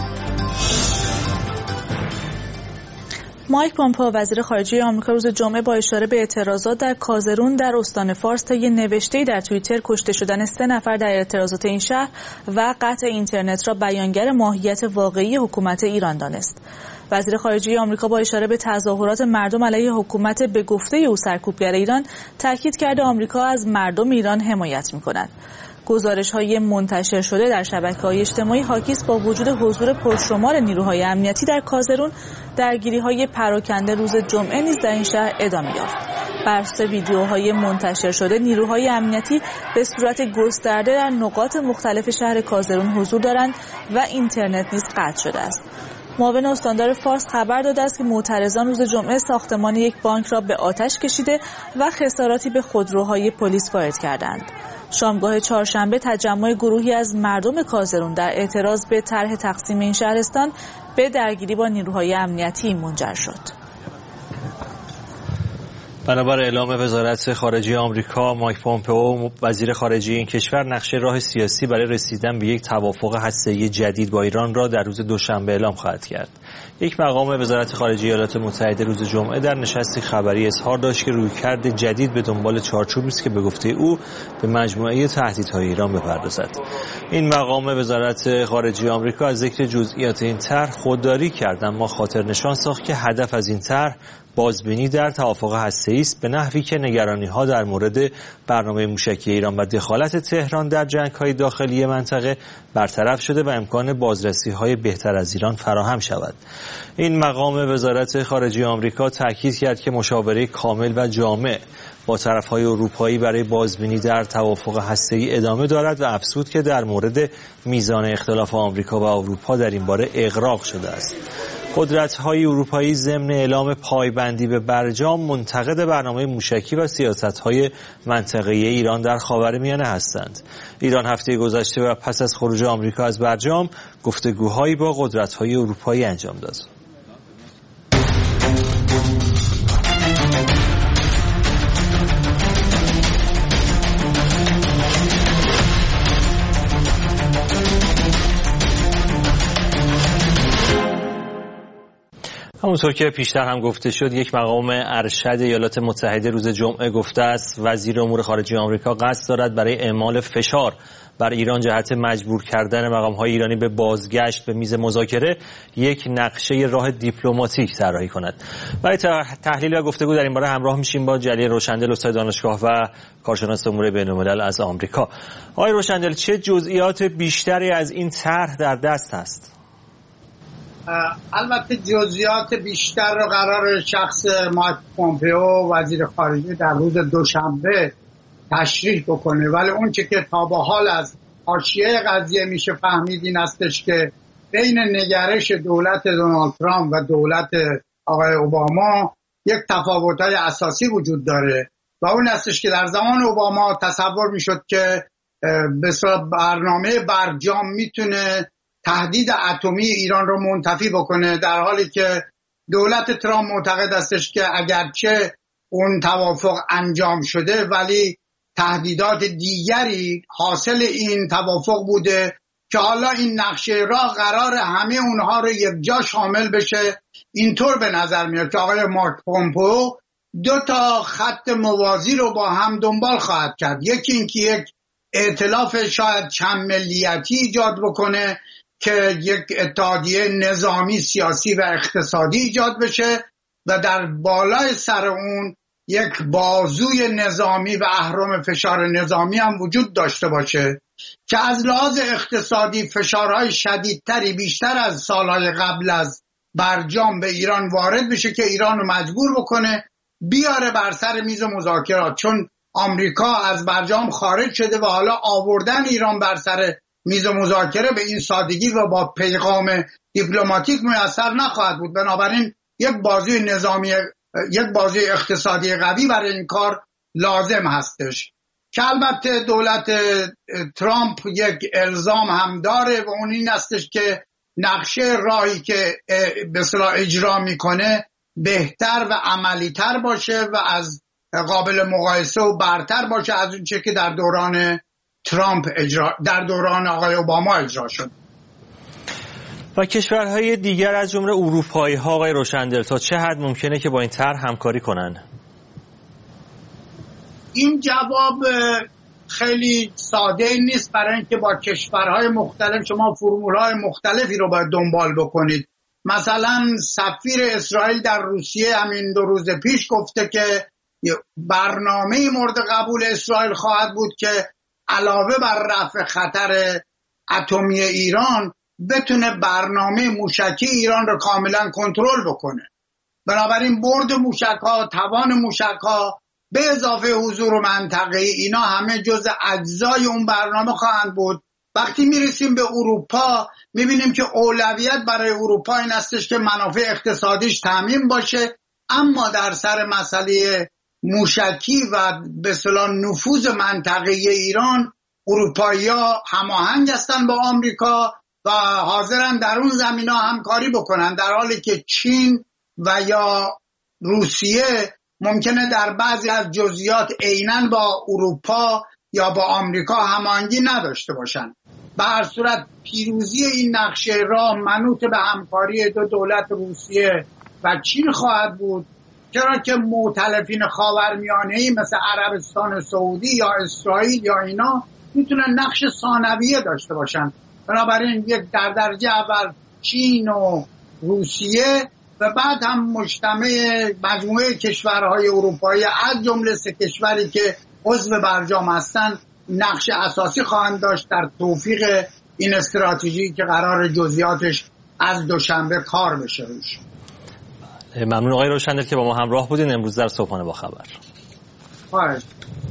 مایک پومپئو وزیر خارجه آمریکا روز جمعه با اشاره به اعتراضات در کازرون در استان فارس طی نوشته‌ای در توییتر کشته شدن سه نفر در اعتراضات این شهر و قطع اینترنت را بیانگر ماهیت واقعی حکومت ایران دانست. وزیر خارجه آمریکا با اشاره به تظاهرات مردم علیه حکومت به گفته او سرکوبگر ایران تاکید کرده آمریکا از مردم ایران حمایت می‌کند. گزارش‌های منتشر شده در شبکه‌های اجتماعی حاکی است با وجود حضور پرشمار نیروهای امنیتی در کازرون، درگیری‌های پراکنده روز جمعه نیز در این شهر ادامه یافت. بر اساس ویدیوهای منتشر شده، نیروهای امنیتی به صورت گسترده در نقاط مختلف شهر کازرون حضور دارند و اینترنت نیز قطع شده است. معاون استاندار فارس خبر داده است که معترضان روز جمعه ساختمان یک بانک را به آتش کشیده و خساراتی به خودروهای پلیس وارد کردند. شامگاه چهارشنبه تجمع گروهی از مردم کازرون در اعتراض به طرح تقسیم این شهرستان به درگیری با نیروهای امنیتی منجر شد. بنابر اعلام وزارت خارجه آمریکا، مایک پومپئو وزیر خارجه این کشور نقشه راه سیاسی برای رسیدن به یک توافق هسته‌ای جدید با ایران را در روز دوشنبه اعلام خواهد کرد. یک مقام وزارت خارجه ایالات متحده روز جمعه در نشستی خبری اظهار داشت که رویکرد جدید به دنبال چارچوبی است که به گفته او به مجموعه تهدیدهای ایران بپردازد. این مقام وزارت خارجه آمریکا از ذکر جزئیات این طرح خودداری کرد، اما خاطر نشان ساخت که هدف از این طرح بازبینی در توافق هسته‌ای است، به نحوی که نگرانی‌ها در مورد برنامه موشکی ایران و دخالت تهران در جنگ‌های داخلی منطقه برطرف شده و امکان بازرسی‌های بهتر از ایران فراهم شود. این مقام وزارت خارجه آمریکا تاکید کرد که مشاوره کامل و جامع با طرف‌های اروپایی برای بازبینی در توافق هسته‌ای ادامه دارد و افزود که در مورد میزان اختلاف آمریکا و اروپا در این باره اغراق شده است. قدرت‌های اروپایی ضمن اعلام پایبندی به برجام منتقد برنامه موشکی و سیاست‌های منطقه‌ای ایران در خاورمیانه هستند. ایران هفته گذشته و پس از خروج آمریکا از برجام گفتگوهایی با قدرت‌های اروپایی انجام داد. همونطور که پیشتر هم گفته شد، یک مقام ارشد ایالات متحده روز جمعه گفته است وزیر امور خارجه آمریکا قصد دارد برای اعمال فشار بر ایران جهت مجبور کردن مقام‌های ایرانی به بازگشت به میز مذاکره یک نقشه راه دیپلماتیک طراحی کند. برای تحلیل و گفتگو در این باره همراه میشیم با جلیل روشندل، استاد دانشگاه و کارشناس امور بین‌الملل از آمریکا. آقای روشندل، چه جزئیات بیشتری از این طرح در دست است؟ البته جزئیات بیشتر رو قرار شخص مایک پومپئو وزیر خارجه در روز دوشنبه تشریح بکنه، ولی اون چه که تا به حال از حاشیه قضیه میشه فهمید این استش که بین نگرش دولت دونالد ترامپ و دولت آقای اوباما یک تفاوت‌های اساسی وجود داره و اون استش که در زمان اوباما تصور میشد که به برنامه برجام میتونه تهدید اتمی ایران رو منتفی بکنه، در حالی که دولت ترامپ معتقد استش که اگرچه اون توافق انجام شده ولی تهدیدات دیگری حاصل این توافق بوده که حالا این نقشه راه قرار همه اونها رو یک جا شامل بشه. اینطور به نظر میاد که آقای مایک پومپئو دو تا خط موازی رو با هم دنبال خواهد کرد. یکی این که یک ائتلاف شاید چند ملیتی ایجاد بکنه که یک اتحادیه نظامی، سیاسی و اقتصادی ایجاد بشه و در بالای سر اون یک بازوی نظامی و اهرم فشار نظامی هم وجود داشته باشه که از لحاظ اقتصادی فشارهای شدیدتری بیشتر از سالهای قبل از برجام به ایران وارد بشه که ایران رو مجبور بکنه بیاره بر سر میز مذاکرات، چون آمریکا از برجام خارج شده و حالا آوردن ایران بر سر میز مذاکره به این سادگی و با پیغام دیپلماتیک میسر نخواهد بود. بنابراین یک بازوی نظامی، یک بازوی اقتصادی قوی برای این کار لازم هستش که البته دولت ترامپ یک الزام هم داره و اون این هستش که نقشه راهی که به اصطلاح اجرا میکنه بهتر و عملی‌تر باشه و از قابل مقایسه و برتر باشه از اون چه که در دوران ترامپ اجرا در دوران آقای اوباما اجرا شد. و کشورهای دیگر از جمله اروپایی ها آقای روشندل تا چه حد ممکنه که با این طرح همکاری کنن؟ این جواب خیلی ساده نیست، برای اینکه با کشورهای مختلف شما فرمولهای مختلفی رو باید دنبال بکنید. مثلا سفیر اسرائیل در روسیه همین دو روز پیش گفته که برنامه مورد قبول اسرائیل خواهد بود که علاوه بر رفع خطر اتمی ایران بتونه برنامه موشکی ایران رو کاملا کنترل بکنه. بنابراین برد موشک‌ها، توان موشک‌ها به اضافه حضور منطقه‌ای، اینا همه جز اجزای اون برنامه خواهند بود. وقتی میرسیم به اروپا میبینیم که اولویت برای اروپا این هستش که منافع اقتصادیش تامین باشه، اما در سر مسئله موشکی و به اصطلاح نفوذ منطقه‌ای ایران اروپایی‌ها هماهنگ هستن با آمریکا و حاضرن در اون زمینا همکاری بکنن، در حالی که چین و یا روسیه ممکنه در بعضی از جزئیات عیناً با اروپا یا با آمریکا هماهنگی نداشته باشن. به هر صورت پیروزی این نقشه راه منوط به همکاری دو دولت روسیه و چین خواهد بود، چرا که مؤتلفین خاورمیانه‌ای مثل عربستان سعودی یا اسرائیل یا اینا میتونن نقش ثانویه داشته باشن. بنابراین یک در درجه اول چین و روسیه و بعد هم مجتمع مجموعه کشورهای اروپایی از جمله سه کشوری که عضو برجام هستن نقش اساسی خواهند داشت در توفیق این استراتژی که قرار جزئیاتش از دوشنبه کار بشه روش. ممنون آقای روشندل که با ما همراه بودین امروز در صبحانه با خبر. خواهش.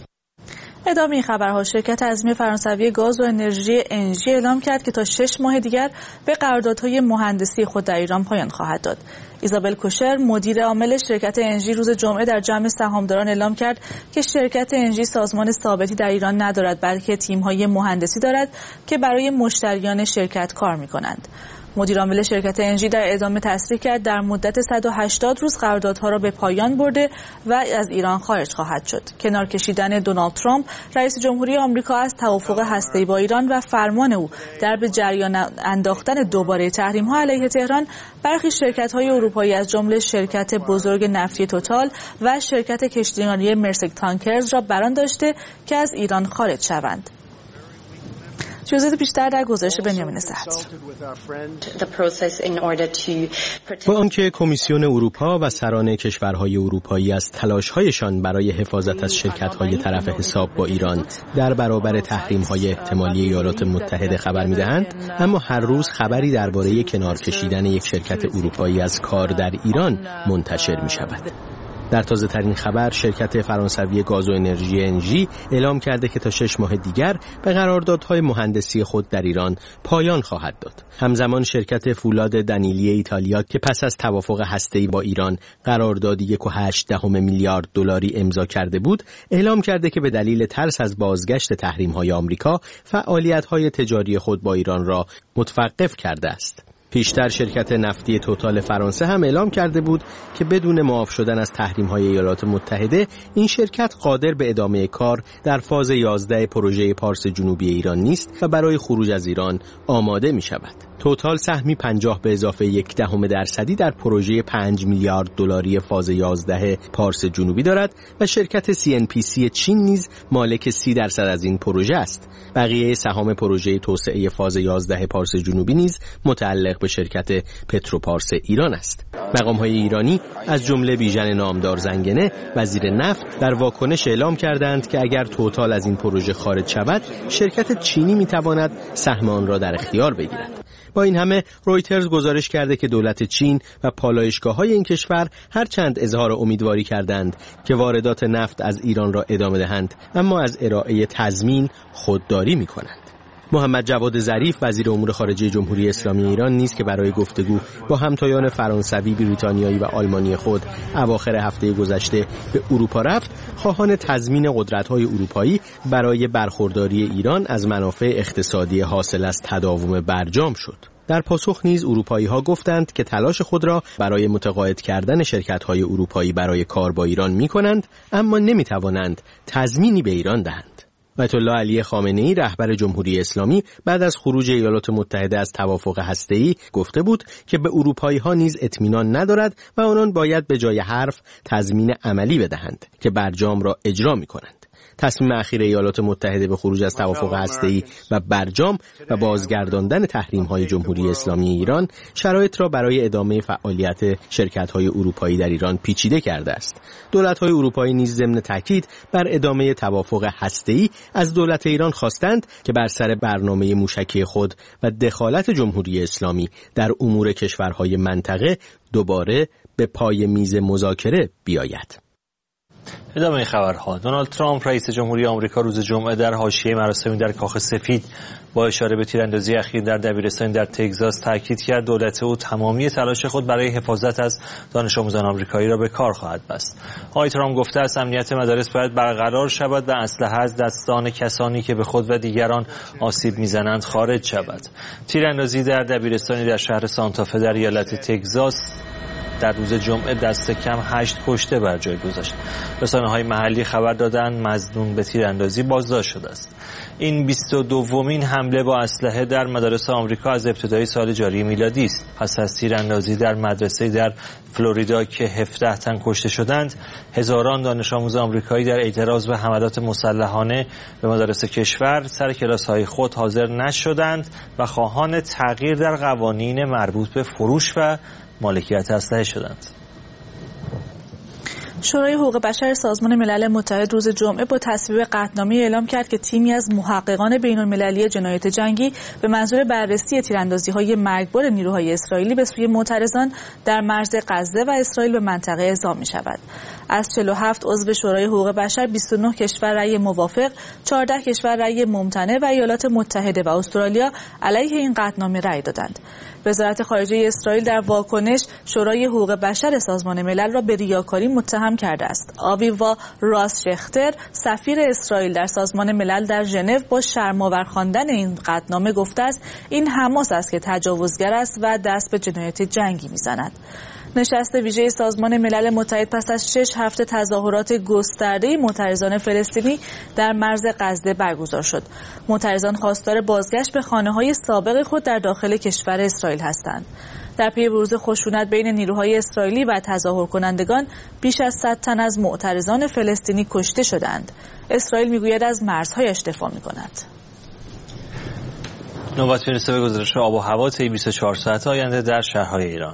ادامه این خبرها، شرکت عظیم فرانسوی گاز و انرژی انژی اعلام کرد که تا شش ماه دیگر به قراردادهای مهندسی خود در ایران پایان خواهد داد. ایزابل کوشر مدیر عامل شرکت انژی روز جمعه در جمع سهامداران اعلام کرد که شرکت انژی سازمان ثابتی در ایران ندارد، بلکه تیم‌های مهندسی دارد که برای مشتریان شرکت کار می‌کنند. مدیر عامل شرکت انژی در ادامه تصریح کرد در مدت صد و هشتاد روز قراردادها را به پایان برده و از ایران خارج خواهد شد. کنار کشیدن دونالد ترامپ رئیس جمهوری آمریکا از توافق هسته‌ای با ایران و فرمان او در به جریان انداختن دوباره تحریم‌ها علیه تهران، برخی شرکت‌های اروپایی از جمله شرکت بزرگ نفتی توتال و شرکت کشتیرانی مرسک تانکرز را بران داشته که از ایران خارج شوند. جزئیات بیشتر در گزارش بنیامین صدر. با آنکه کمیسیون اروپا و سران کشورهای اروپایی از تلاش‌هایشان برای حفاظت از شرکت‌های طرف حساب با ایران در برابر تحریم‌های احتمالی ایالات متحده خبر می‌دهند، اما هر روز خبری درباره کنار کشیدن یک شرکت اروپایی از کار در ایران منتشر می‌شود. در تازه ترین خبر، شرکت فرانسوی گاز و انرژی انژی اعلام کرده که تا شش ماه دیگر به قراردادهای مهندسی خود در ایران پایان خواهد داد. همزمان شرکت فولاد دانیلی ایتالیا که پس از توافق هسته‌ای با ایران قراردادی یک و هشت دهم میلیارد دلاری امضا کرده بود، اعلام کرده که به دلیل ترس از بازگشت تحریم‌های آمریکا، فعالیت‌های تجاری خود با ایران را متوقف کرده است. پیشتر شرکت نفتی توتال فرانسه هم اعلام کرده بود که بدون معاف شدن از تحریم‌های ایالات متحده، این شرکت قادر به ادامه کار در فاز یازده پروژه پارس جنوبی ایران نیست و برای خروج از ایران آماده می شود. توتال سهمی پنجاه به اضافه یک دهم درصدی در پروژه پنج میلیارد دلاری فاز یازده پارس جنوبی دارد و شرکت سی ان پی سی چین نیز مالک سی درصد از این پروژه است. بقیه سهام پروژه توسعه فاز یازده پارس جنوبی نیز متعلق به شرکت پتروپارس ایران است. مقام‌های ایرانی از جمله بیژن نامدار زنگنه وزیر نفت در واکنش اعلام کردند که اگر توتال از این پروژه خارج شود، شرکت چینی می‌تواند سهم آن را در اختیار بگیرد. با این همه رویترز گزارش کرده که دولت چین و پالایشگاه‌های این کشور هرچند اظهار امیدواری کردند که واردات نفت از ایران را ادامه دهند، اما از ارائه تضمین خودداری می‌کنند. محمد جواد ظریف وزیر امور خارجه جمهوری اسلامی ایران نیز که برای گفتگو با همتایان فرانسوی، بریتانیایی و آلمانی خود اواخر هفته گذشته به اروپا رفت، خواهان تضمین قدرت‌های اروپایی برای برخورداری ایران از منافع اقتصادی حاصل از تداوم برجام شد. در پاسخ نیز اروپایی‌ها گفتند که تلاش خود را برای متقاعد کردن شرکت‌های اروپایی برای کار با ایران می‌کنند، اما نمی‌توانند تضمینی به ایران دهند. آیت الله علی خامنه‌ای رهبر جمهوری اسلامی بعد از خروج ایالات متحده از توافق هسته‌ای گفته بود که به اروپایی‌ها نیز اطمینان ندارد و آنان باید به جای حرف تضمین عملی بدهند که برجام را اجرا می‌کنند. تصمیم اخیر ایالات متحده به خروج از توافق هسته‌ای و برجام و بازگرداندن تحریم‌های جمهوری اسلامی ایران شرایط را برای ادامه فعالیت شرکت‌های اروپایی در ایران پیچیده کرده است. دولت‌های اروپایی نیز ضمن تاکید بر ادامه توافق هسته‌ای از دولت ایران خواستند که بر سر برنامه موشکی خود و دخالت جمهوری اسلامی در امور کشورهای منطقه دوباره به پای میز مذاکره بیاید. ادامه خبرها. دونالد ترامپ رئیس جمهوری آمریکا روز جمعه در حاشیه مراسمی در کاخ سفید با اشاره به تیراندازی اخیر در دبیرستانی در تگزاس تاکید کرد دولت او تمامی تلاش خود برای حفاظت از دانش آموزان آمریکایی را به کار خواهد بست. آقای ترامپ گفته است امنیت مدارس باید برقرار شود و اسلحه از دستان کسانی که به خود و دیگران آسیب میزنند خارج شود. تیراندازی در دبیرستانی در شهر سانتافه در ایالت تگزاس در روز جمعه دست کم هشت کشته بر جای گذاشت. رسانه‌های محلی خبر دادند مظنون به تیراندازی بازداشت شده است. این بیست و دومین حمله با اسلحه در مدارس آمریکا از ابتدای سال جاری میلادی است. پس از تیراندازی در مدرسه در فلوریدا که هفده تن کشته شدند، هزاران دانش آموز آمریکایی در اعتراض به حملات مسلحانه به مدارس کشور سر کلاس‌های خود حاضر نشدند و خواهان تغییر در قوانین مربوط به فروش و مالکیت اسلحه شدند. شورای حقوق بشر سازمان ملل متحد روز جمعه با تصویب قطعنامه اعلام کرد که تیمی از محققان بین‌المللی جنایت جنگی به منظور بررسی تیراندازی‌های مرگبار نیروهای اسرائیلی به سوی معترضان در مرز غزه و اسرائیل به منطقه اعزام می‌شود. از چهل و هفت عضو شورای حقوق بشر بیست و نه کشور رأی موافق، چهارده کشور رأی ممتنع و ایالات متحده و استرالیا علیه این قطعنامه رأی دادند. وزارت خارجه اسرائیل در واکنش شورای حقوق بشر سازمان ملل را به ریاکاری متهم کرده است. آویوا راس شختر سفیر اسرائیل در سازمان ملل در ژنو با شرم‌آور خواندن این قطعنامه گفته است این حماس است که تجاوزگر است و دست به جنایت جنگی می‌زند. نشست ویژه سازمان ملل متحد پس از شش هفته تظاهرات گسترده معترضان فلسطینی در مرز غزه برگزار شد. معترضان خواستار بازگشت به خانه‌های سابق خود در داخل کشور اسرائیل هستند. در پی بروز خشونت بین نیروهای اسرائیلی و تظاهر کنندگان بیش از صد تن از معترضان فلسطینی کشته شدند. اسرائیل میگوید از مرزهایش دفاع می‌کند. نوبت میرسه به گزارش آب و هوا طی بیست و چهار ساعت آینده در شهرهای ایران.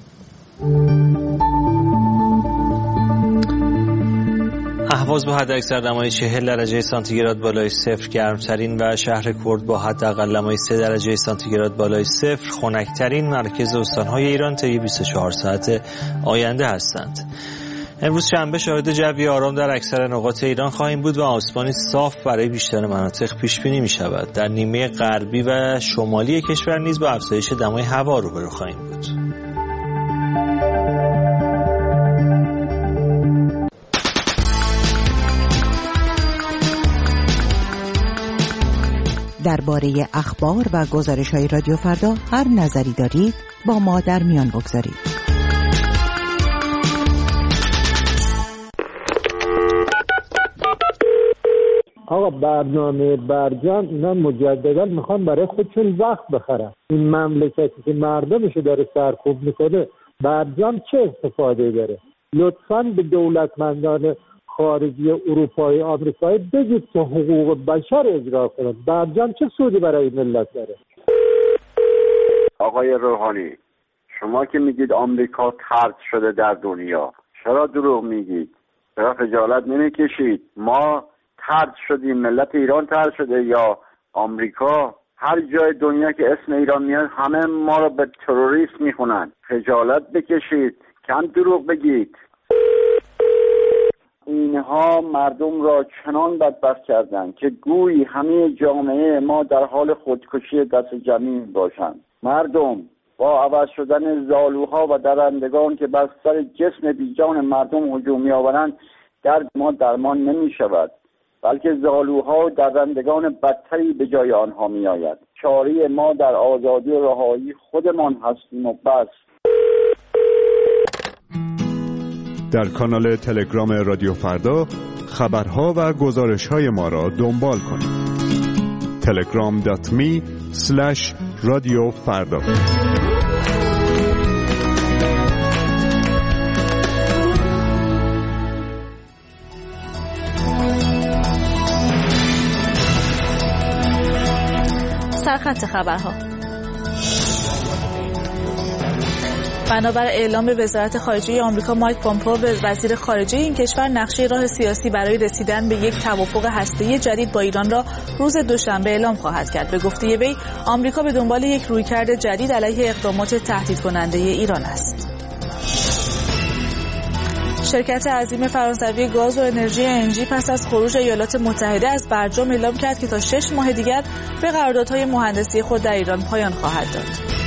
اهواز با حداکثر دمای چهل درجه سانتیگراد بالای صفر گرمترین و شهر کرد با حداقل دمای سه درجه سانتیگراد بالای صفر خنکترین مرکز استانهای ایران طی بیست و چهار ساعت آینده هستند. امروز شنبه شاهد جوی آرام در اکثر نقاط ایران خواهیم بود و آسمانی صاف برای بیشتر مناطق پیش بینی می شود. در نیمه غربی و شمالی کشور نیز با افزایش دمای هوا روبرو خواهیم بود. درباره اخبار و گزارش‌های رادیو فردا هر نظری دارید با ما در میان بگذارید. آقا برنامه برجام اینا مجددا میخوان برای خودشون وقت بخرن. این مملکتی که مردمشو داره سرکوب میکنه برجام چه استفاده داره؟ لطفاً به دولتمندان خارجی اروپایی آمریکایی بگید که حقوق بشر اجرا کنند. برجام چه سودی برای ملت داره؟ آقای روحانی، شما که میگید آمریکا طرد شده در دنیا، چرا دروغ میگید؟ چرا خجالت نمیکشید؟ ما طرد شدیم، ملت ایران طرد شده یا آمریکا؟ هر جای دنیا که اسم ایران میاد همه ما رو به تروریست میخونن. خجالت بکشید، کم دروغ بگید. اینها مردم را چنان بدبخت کردند که گویی همه جامعه ما در حال خودکشی دست جمعی باشند. مردم با عوض شدن زالوها و درندگان که بر سر جسم بیجان مردم هجوم می‌آورند، درد ما درمان نمی شود، بلکه زالوها و درندگان بدتری به جای آنها می آید. چاره ما در آزادی و رهایی خودمان هستیم و بس. در کانال تلگرام رادیو فردا خبرها و گزارش‌های ما را دنبال کنید. تلگرام دات می اسلش رادیو فردا. سرخط خبرها. بنابر اعلام وزارت خارجه آمریکا، مایک پومپئو وزیر خارجه این کشور نقشه راه سیاسی برای رسیدن به یک توافق هسته‌ای جدید با ایران را روز دوشنبه اعلام خواهد کرد. به گفته وی، آمریکا به دنبال یک رویکرد جدید علیه اقدامات تهدید کننده ایران است. شرکت عظیم فرانسوی گاز و انرژی انجی پس از خروج ایالات متحده از برجام اعلام کرد که تا شش ماه دیگر به قراردادهای مهندسی خود در ایران پایان خواهد داد.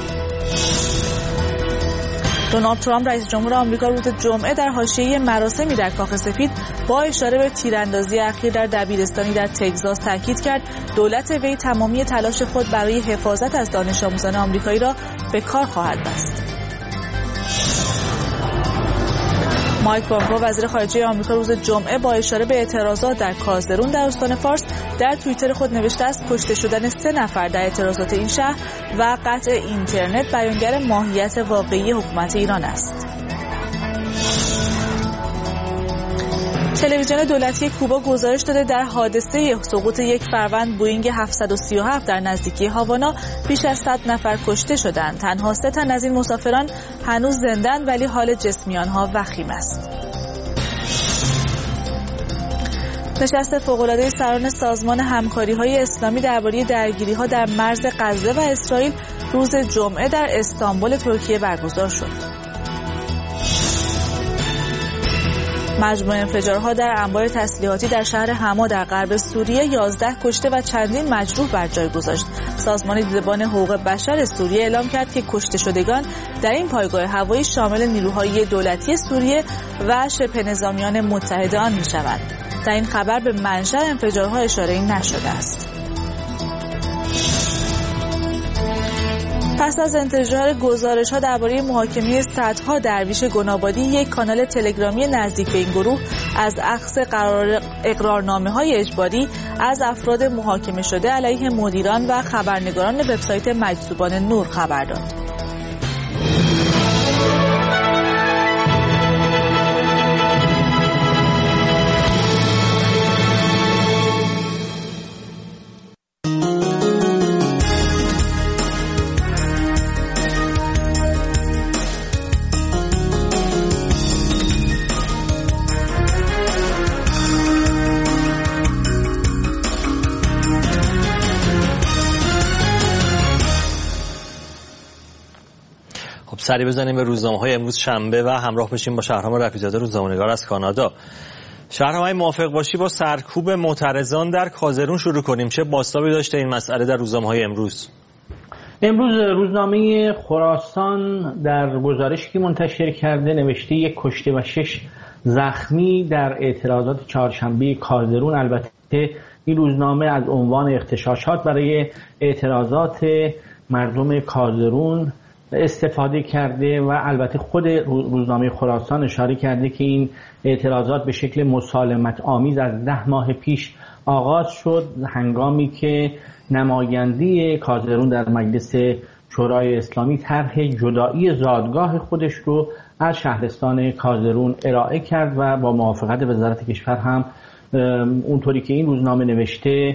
دونالد ترامپ رئیس جمهور آمریکا روز جمعه در حاشیه مراسمی در کاخ سفید با اشاره به تیراندازی اخیر در دبیرستانی در تگزاس تاکید کرد دولت وی تمامی تلاش خود برای حفاظت از دانش آموزان آمریکایی را به کار خواهد بست. مایک پومپئو وزیر خارجه آمریکا روز جمعه با اشاره به اعتراضات در کازرون در استان فارس در توییتر خود نوشته است کشته شدن سه نفر در اعتراضات این شهر و قطع اینترنت بیانگر ماهیت واقعی حکومت ایران است. تلویزیون دولتی کوبا گزارش داده در حادثه سقوط یک فروند بوئینگ هفتصد و سی و هفت در نزدیکی هاوانا بیش از صد نفر کشته شدند. تنها سه تن از این مسافران هنوز زنده‌اند ولی حال جسمی آنها وخیم است. نشست فوق‌العاده سران سازمان همکاری‌های اسلامی درباره درگیری‌ها در مرز غزه و اسرائیل روز جمعه در استانبول ترکیه برگزار شد. مجموع انفجارها در انبار تسلیحاتی در شهر حما در غرب سوریه یازده کشته و چندین مجروح بر جای گذاشت. سازمان دیدبان حقوق بشر سوریه اعلام کرد که کشته شدگان در این پایگاه هوایی شامل نیروهای دولتی سوریه و شبه نظامیان متحد آن می‌شوند. در این خبر به منشأ انفجارها اشاره‌ای نشده است. پس از انتشار گزارش‌ها درباره محاکمه صدها درویش گنابادی، یک کانال تلگرامی نزدیک به این گروه از اخذ قرار اقرارنامه‌های اجباری از افراد محاکمه شده علیه مدیران و خبرنگاران وبسایت مجذوبان نور خبر داد. سری بزنیم به روزنامه‌های امروز شنبه و همراه بشیم با شهرام رفیع‌زاده روزنامه‌نگار از کانادا. شهرام، اگه موافق باشی با سرکوب معترضان در کازرون شروع کنیم. چه بازتابی داشته این مسئله در روزنامه‌های امروز؟ امروز روزنامه خراسان در گزارشی که منتشر کرده نوشته یک کشته و شش زخمی در اعتراضات چهارشنبه کازرون. البته این روزنامه از عنوان اغتشاشات برای اعتراضات مردم کازرون استفاده کرده و البته خود روزنامه خراسان اشاره کرده که این اعتراضات به شکل مسالمت آمیز از ده ماه پیش آغاز شد هنگامی که نماینده کازرون در مجلس شورای اسلامی طرح جدایی زادگاه خودش رو از شهرستان کازرون ارائه کرد و با موافقت وزارت کشور هم اونطوری که این روزنامه نوشته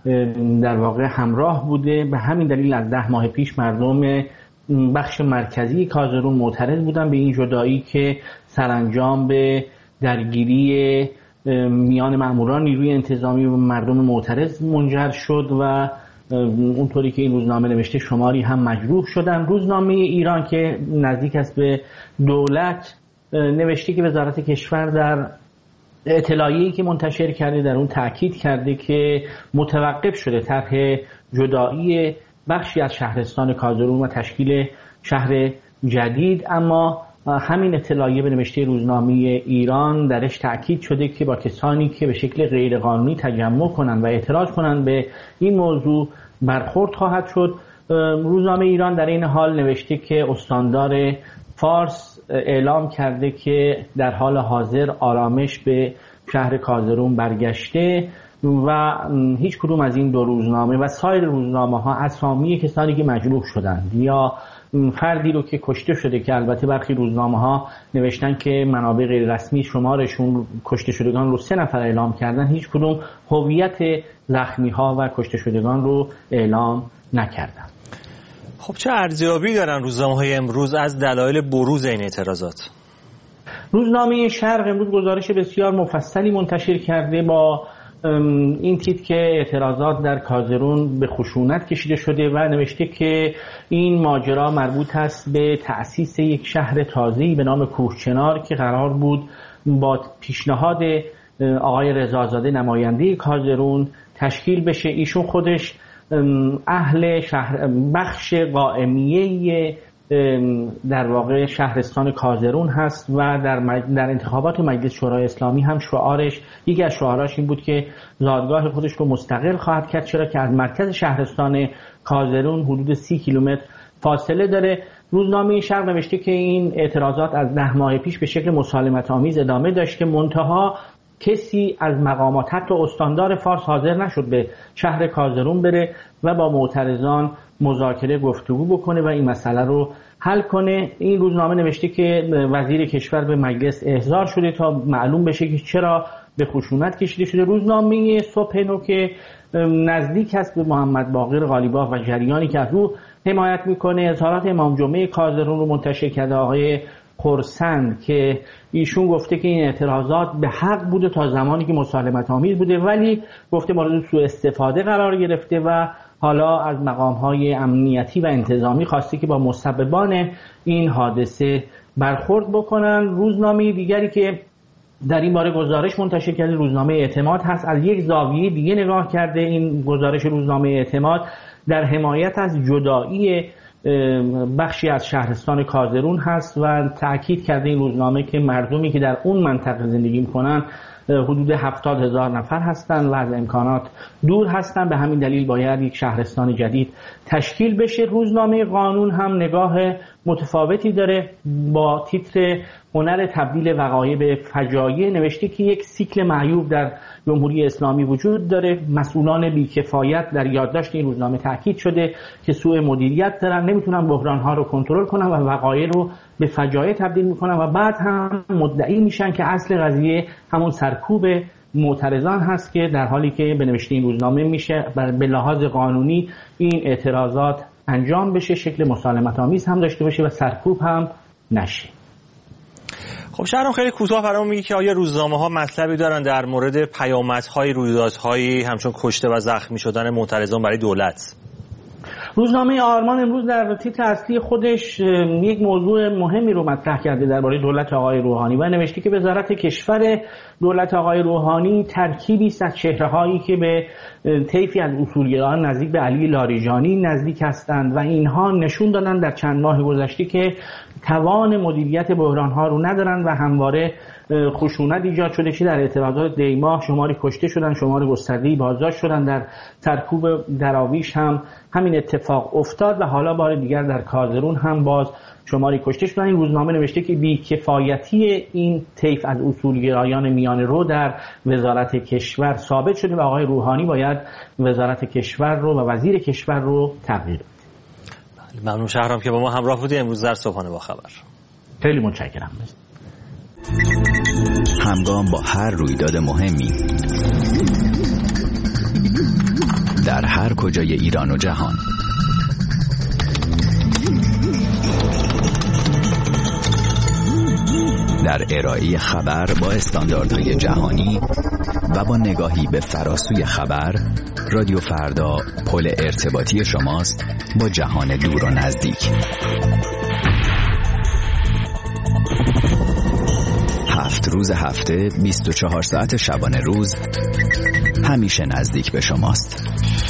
در واقع همراه بوده. به همین دلیل از ده ماه پیش مردم بخش مرکزی کازرون معترض بودن به این جدایی که سرانجام به درگیری میان ماموران نیروی انتظامی و مردم معترض منجر شد و اونطوری که این روزنامه نوشته شماری هم مجروح شدن. روزنامه ایران که نزدیک است به دولت نوشته که وزارت کشور در اطلاعیه‌ای که منتشر کرده در اون تاکید کرده که متوقف شده طرح جدایی بخشی از شهرستان کازرون و تشکیل شهر جدید، اما همین اطلاعیه به نوشته روزنامه ایران درش تاکید شده که با کسانی که به شکل غیرقانونی تجمع کنند و اعتراض کنند به این موضوع برخورد خواهد شد. روزنامه ایران در این حال نوشته که استاندار فارس اعلام کرده که در حال حاضر آرامش به شهر کازرون برگشته و هیچ کدوم از این دو روزنامه و سایر روزنامه ها اسامی کسانی که مجروح شدند یا فردی رو که کشته شده که البته برخی روزنامه ها نوشتن که منابع غیر رسمی شمارشون کشته شدگان رو سه نفر اعلام کردن، هیچ کدوم هویت زخمی ها و کشته شدگان رو اعلام نکردن. خب چه ارزیابی دارن روزنامه های امروز از دلایل بروز این اعتراضات؟ روزنامه شرق امروز گزارش بسیار مفصلی منتشر کرده با این تیتر که اعتراضات در کازرون به خشونت کشیده شده و نوشته که این ماجرا مربوط است به تأسیس یک شهر تازه‌ای به نام کوهچنار که قرار بود با پیشنهاد آقای رضازاده نماینده کازرون تشکیل بشه. ایشون خودش اهل شهر بخش قائمیه در واقع شهرستان کازرون هست و در, مج... در انتخابات مجلس شورای اسلامی هم شعارش یکی از شعاراش این بود که زادگاه خودش رو مستقل خواهد کرد، چرا که از مرکز شهرستان کازرون حدود سی کیلومتر فاصله داره. روزنامه شرق نوشته که این اعتراضات از ده ماه پیش به شکل مسالمت آمیز ادامه داشته، منتها کسی از مقامات حتی استاندار فارس حاضر نشد به شهر کازرون بره و با معترضان مذاکره گفتگو بکنه و این مسئله رو حل کنه. این روزنامه نوشته که وزیر کشور به مجلس احضار شده تا معلوم بشه که چرا به خشونت کشیده شده. روزنامه صبح نو که نزدیک است به محمد باقر قالیباف و جریانی که از او حمایت میکنه اظهارات امام جمعه کازرون رو منتشر کرده آقای خرسند که ایشون گفته که این اعتراضات به حق بوده تا زمانی که مسالمت آمیز بوده، ولی گفته مورد سوء استفاده قرار گرفته و حالا از مقام‌های امنیتی و انتظامی خواسته که با مسببان این حادثه برخورد بکنن. روزنامه دیگری که در این باره گزارش منتشر کرده روزنامه اعتماد هست، از یک زاویه دیگه نگاه کرده. این گزارش روزنامه اعتماد در حمایت از جدایی بخشی از شهرستان کازرون هست و تأکید کرده این روزنامه که مردمی که در اون منطقه زندگی می‌کنن حدود هفتاد هزار نفر هستند و از امکانات دور هستند، به همین دلیل باید یک شهرستان جدید تشکیل بشه. روزنامه قانون هم نگاه متفاوتی داره با تیتر هنر تبدیل وقایع به فجایع نوشته که یک سیکل معیوب در جمهوری اسلامی وجود داره، مسئولان بیکفایت در یادداشت این روزنامه تاکید شده که سوء مدیریت دارن، نمیتونن بحران‌ها رو کنترل کنن و وقایع رو به فجایع تبدیل میکنن و بعد هم مدعی میشن که اصل قضیه همون سرکوب معترضان هست که در حالی که به نوشته این روزنامه میشه به لحاظ قانونی این اعتراضات انجام بشه، شکل مسالمت آمیز هم داشته باشه و سرکوب هم نشه. خب شهرام خیلی کوتاه برام میگه که آیا روزنامه ها مطلبی دارن در مورد پیامدهای رویدادهایی همچون کشته و زخمی شدن معترضان برای دولت؟ روزنامه آرمان امروز در تیتر اصلی خودش یک موضوع مهمی رو مطرح کرده درباره دولت آقای روحانی و نوشته که وزارت کشور دولت آقای روحانی ترکیبی است از چهره‌هایی که به طیفی از اصولگرایان نزدیک به علی لاریجانی نزدیک هستند و اینها نشون دادن در چند ماه گذشته که توان مدیریت بحران‌ها رو ندارن و همواره خشونت ایجاد شده، چه در اعتراضات دیماه شماری کشته شدن، شماری گسترده‌ای بازداشت شدن. در سرکوب دراویش هم همین اتفاق افتاد و حالا بار دیگر در کازرون هم باز شماری کشته شدن. این روزنامه نوشته که بی‌کفایتی این طیف از اصولگرایان میانه رو در وزارت کشور ثابت شده و آقای روحانی باید وزارت کشور رو و وزیر کشور رو تغییر بده. ممنون شهرام که با ما همراه بودی امروز در صبحانه با خبر. خیلی متشکرم. همگام با هر رویداد مهمی در هر کجای ایران و جهان، در ارائه خبر با استانداردهای جهانی و با نگاهی به فراسوی خبر، رادیو فردا پل ارتباطی شماست با جهان دور و نزدیک. هفت روز هفته، بیست و چهار ساعت شبانه روز، همیشه نزدیک به شماست.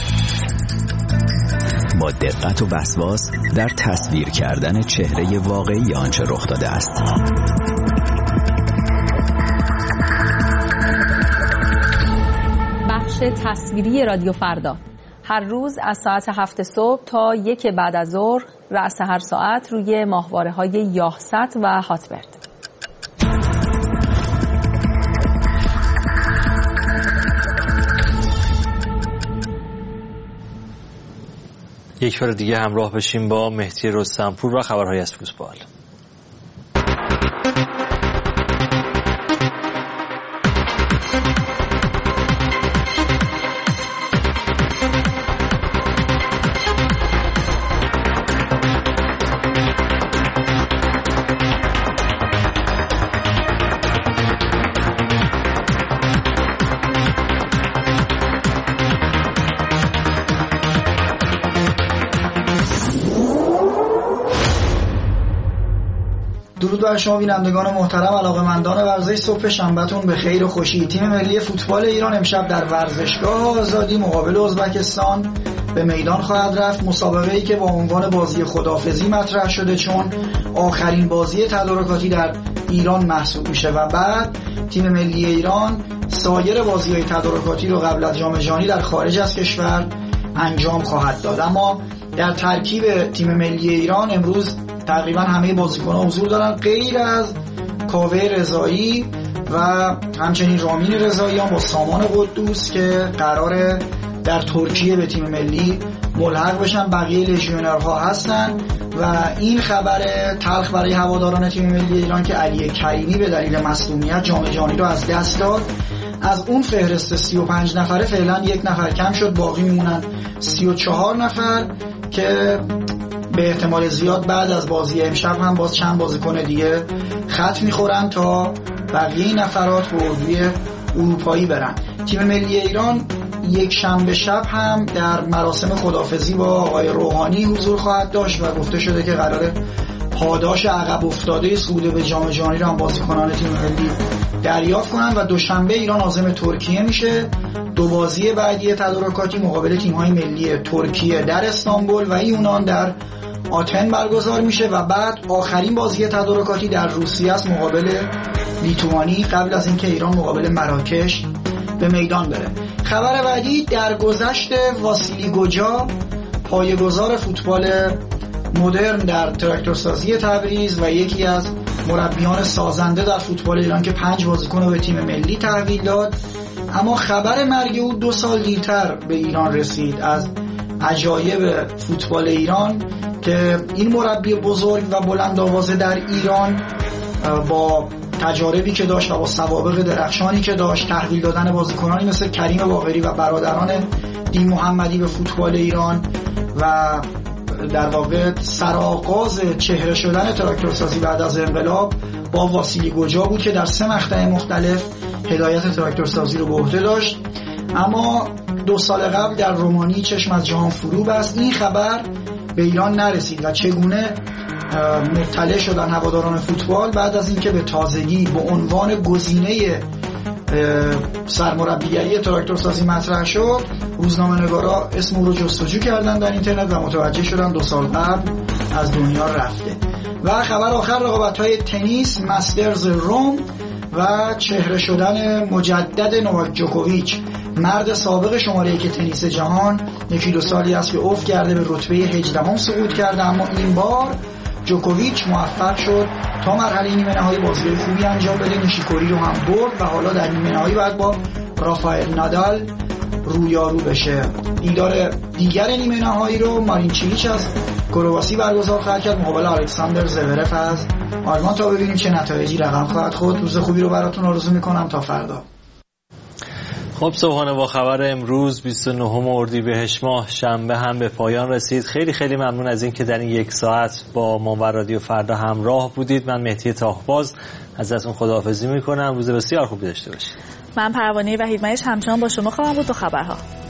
با دقت و وسواس در تصویر کردن چهره واقعی آنچه رخ داده است. بخش تصویری رادیو فردا هر روز از ساعت هفت صبح تا یک بعد از ظهر، رأس هر ساعت روی ماهواره‌های یاهست و هاتبرد. یک بار دیگه همراه بشیم با مهدی رستمپور و خبرهای از فوتبال. درود بر شما بینندگان محترم، علاقه‌مندان ورزش، صبح شنبهتون به خیر و خوشی. تیم ملی فوتبال ایران امشب در ورزشگاه آزادی مقابل ازبکستان به میدان خواهد رفت. مسابقه‌ای که با عنوان بازی خداحافظی مطرح شده چون آخرین بازی تدارکاتی در ایران محسوب میشه و بعد تیم ملی ایران سایر بازی‌های تدارکاتی رو قبل از جام جهانی در خارج از کشور انجام خواهد داد. اما در ترکیب تیم ملی ایران امروز تقریبا همه بازیکن‌ها حضور دارن غیر از کاوه رضایی و همچنین رامین رضاییان با سامان قدوس که قراره در ترکیه به تیم ملی ملحق بشن. بقیه لژیونرها هستن و این خبر تلخ برای هواداران تیم ملی ایران که علی کریمی به دلیل مصدومیت جام جهانی رو از دست داد. از اون فهرست سی و پنج نفره فعلا یک نفر کم شد، باقی میمونن سی و چهار نفر که به احتمال زیاد بعد از بازی امشب هم باز چند بازیکن دیگه خط میخورن تا بقیه نفرات به اردوی اروپایی برن. تیم ملی ایران یک شنبه شب هم در مراسم خداحافظی با آقای روحانی حضور خواهد داشت و گفته شده که قراره پاداش عقب افتاده صعود به جام جهانی رو هم بازیکنان تیم ملی دریافت کنن و دوشنبه ایران عازم ترکیه میشه. دو بازی بعدی تدارکاتی مقابل تیم‌های ملی ترکیه در استانبول و یونان در آتن برگزار میشه و بعد آخرین بازی تدارکاتی در روسیه است مقابل لیتوانی قبل از اینکه ایران مقابل مراکش به میدان بره. خبر بعدی درگذشت واسیلی گوجا، پایه‌گذار فوتبال مدرن در تراکتورسازی تبریز و یکی از مربیان سازنده در فوتبال ایران که پنج بازیکن رو به تیم ملی تحویل داد. اما خبر مرگ او دو سال دیرتر به ایران رسید. از عجایب فوتبال ایران که این مربی بزرگ و بلند آوازه در ایران با تجاربی که داشت و با سوابق درخشانی که داشت، تحویل دادن بازیکنانی مثل کریم باقری و برادران دین محمدی به فوتبال ایران و در واقع سرآغاز چهره شدن تراکتورسازی بعد از انقلاب با واسیلی گوجا بود که در سه مقطع مختلف هدایت تراکتورسازی رو به عهده داشت. اما دو سال قبل در رومانی چشم از جهان فرو بست. این خبر به ایران نرسید و چگونه مطلع شدن هواداران فوتبال بعد از اینکه به تازگی به عنوان گزینه سرمربیگری تراکتورسازی مطرح شد، روزنامه‌نگارا اسم او رو جستجو کردن در اینترنت و متوجه شدن دو سال قبل از دنیا رفته. و خبر آخر، رقابت‌های تنیس مسترز روم و چهره شدن مجدد نوواک جوکوویچ، مرد سابق شماره یک تنیس جهان. یکی دو سالی است که افت کرده، به رتبه هجدهم سقوط کرده، اما این بار جوکوویچ موفق شد تا مرحله نیمه نهایی بازی خوبی انجام بده، نیشیکوری رو هم برد و حالا در نیمه نهایی بعد با رافائل نادال رویارو بشه. دیدار دیگر نیمه نهایی رو مارین چیلیچ از کرواسی برگزار خواهد کرد مقابل الکساندر زورف از آلمان، تا ببینیم چه نتایجی رقم خواهد خورد. روز خوبی رو براتون آرزو میکنم تا فردا. خب صبحانه با خبر امروز بیست و نهم اردیبهشت ماه شنبه هم به پایان رسید. خیلی خیلی ممنون از این که در این یک ساعت با ما و رادیو فردا همراه بودید. من مهدی تاهباز ازتون خداحافظی میکنم. روز بسیار خوبی داشته باشید. من پروانه وحیدمهش همچنان با شما خواهم بود. تو خبرها.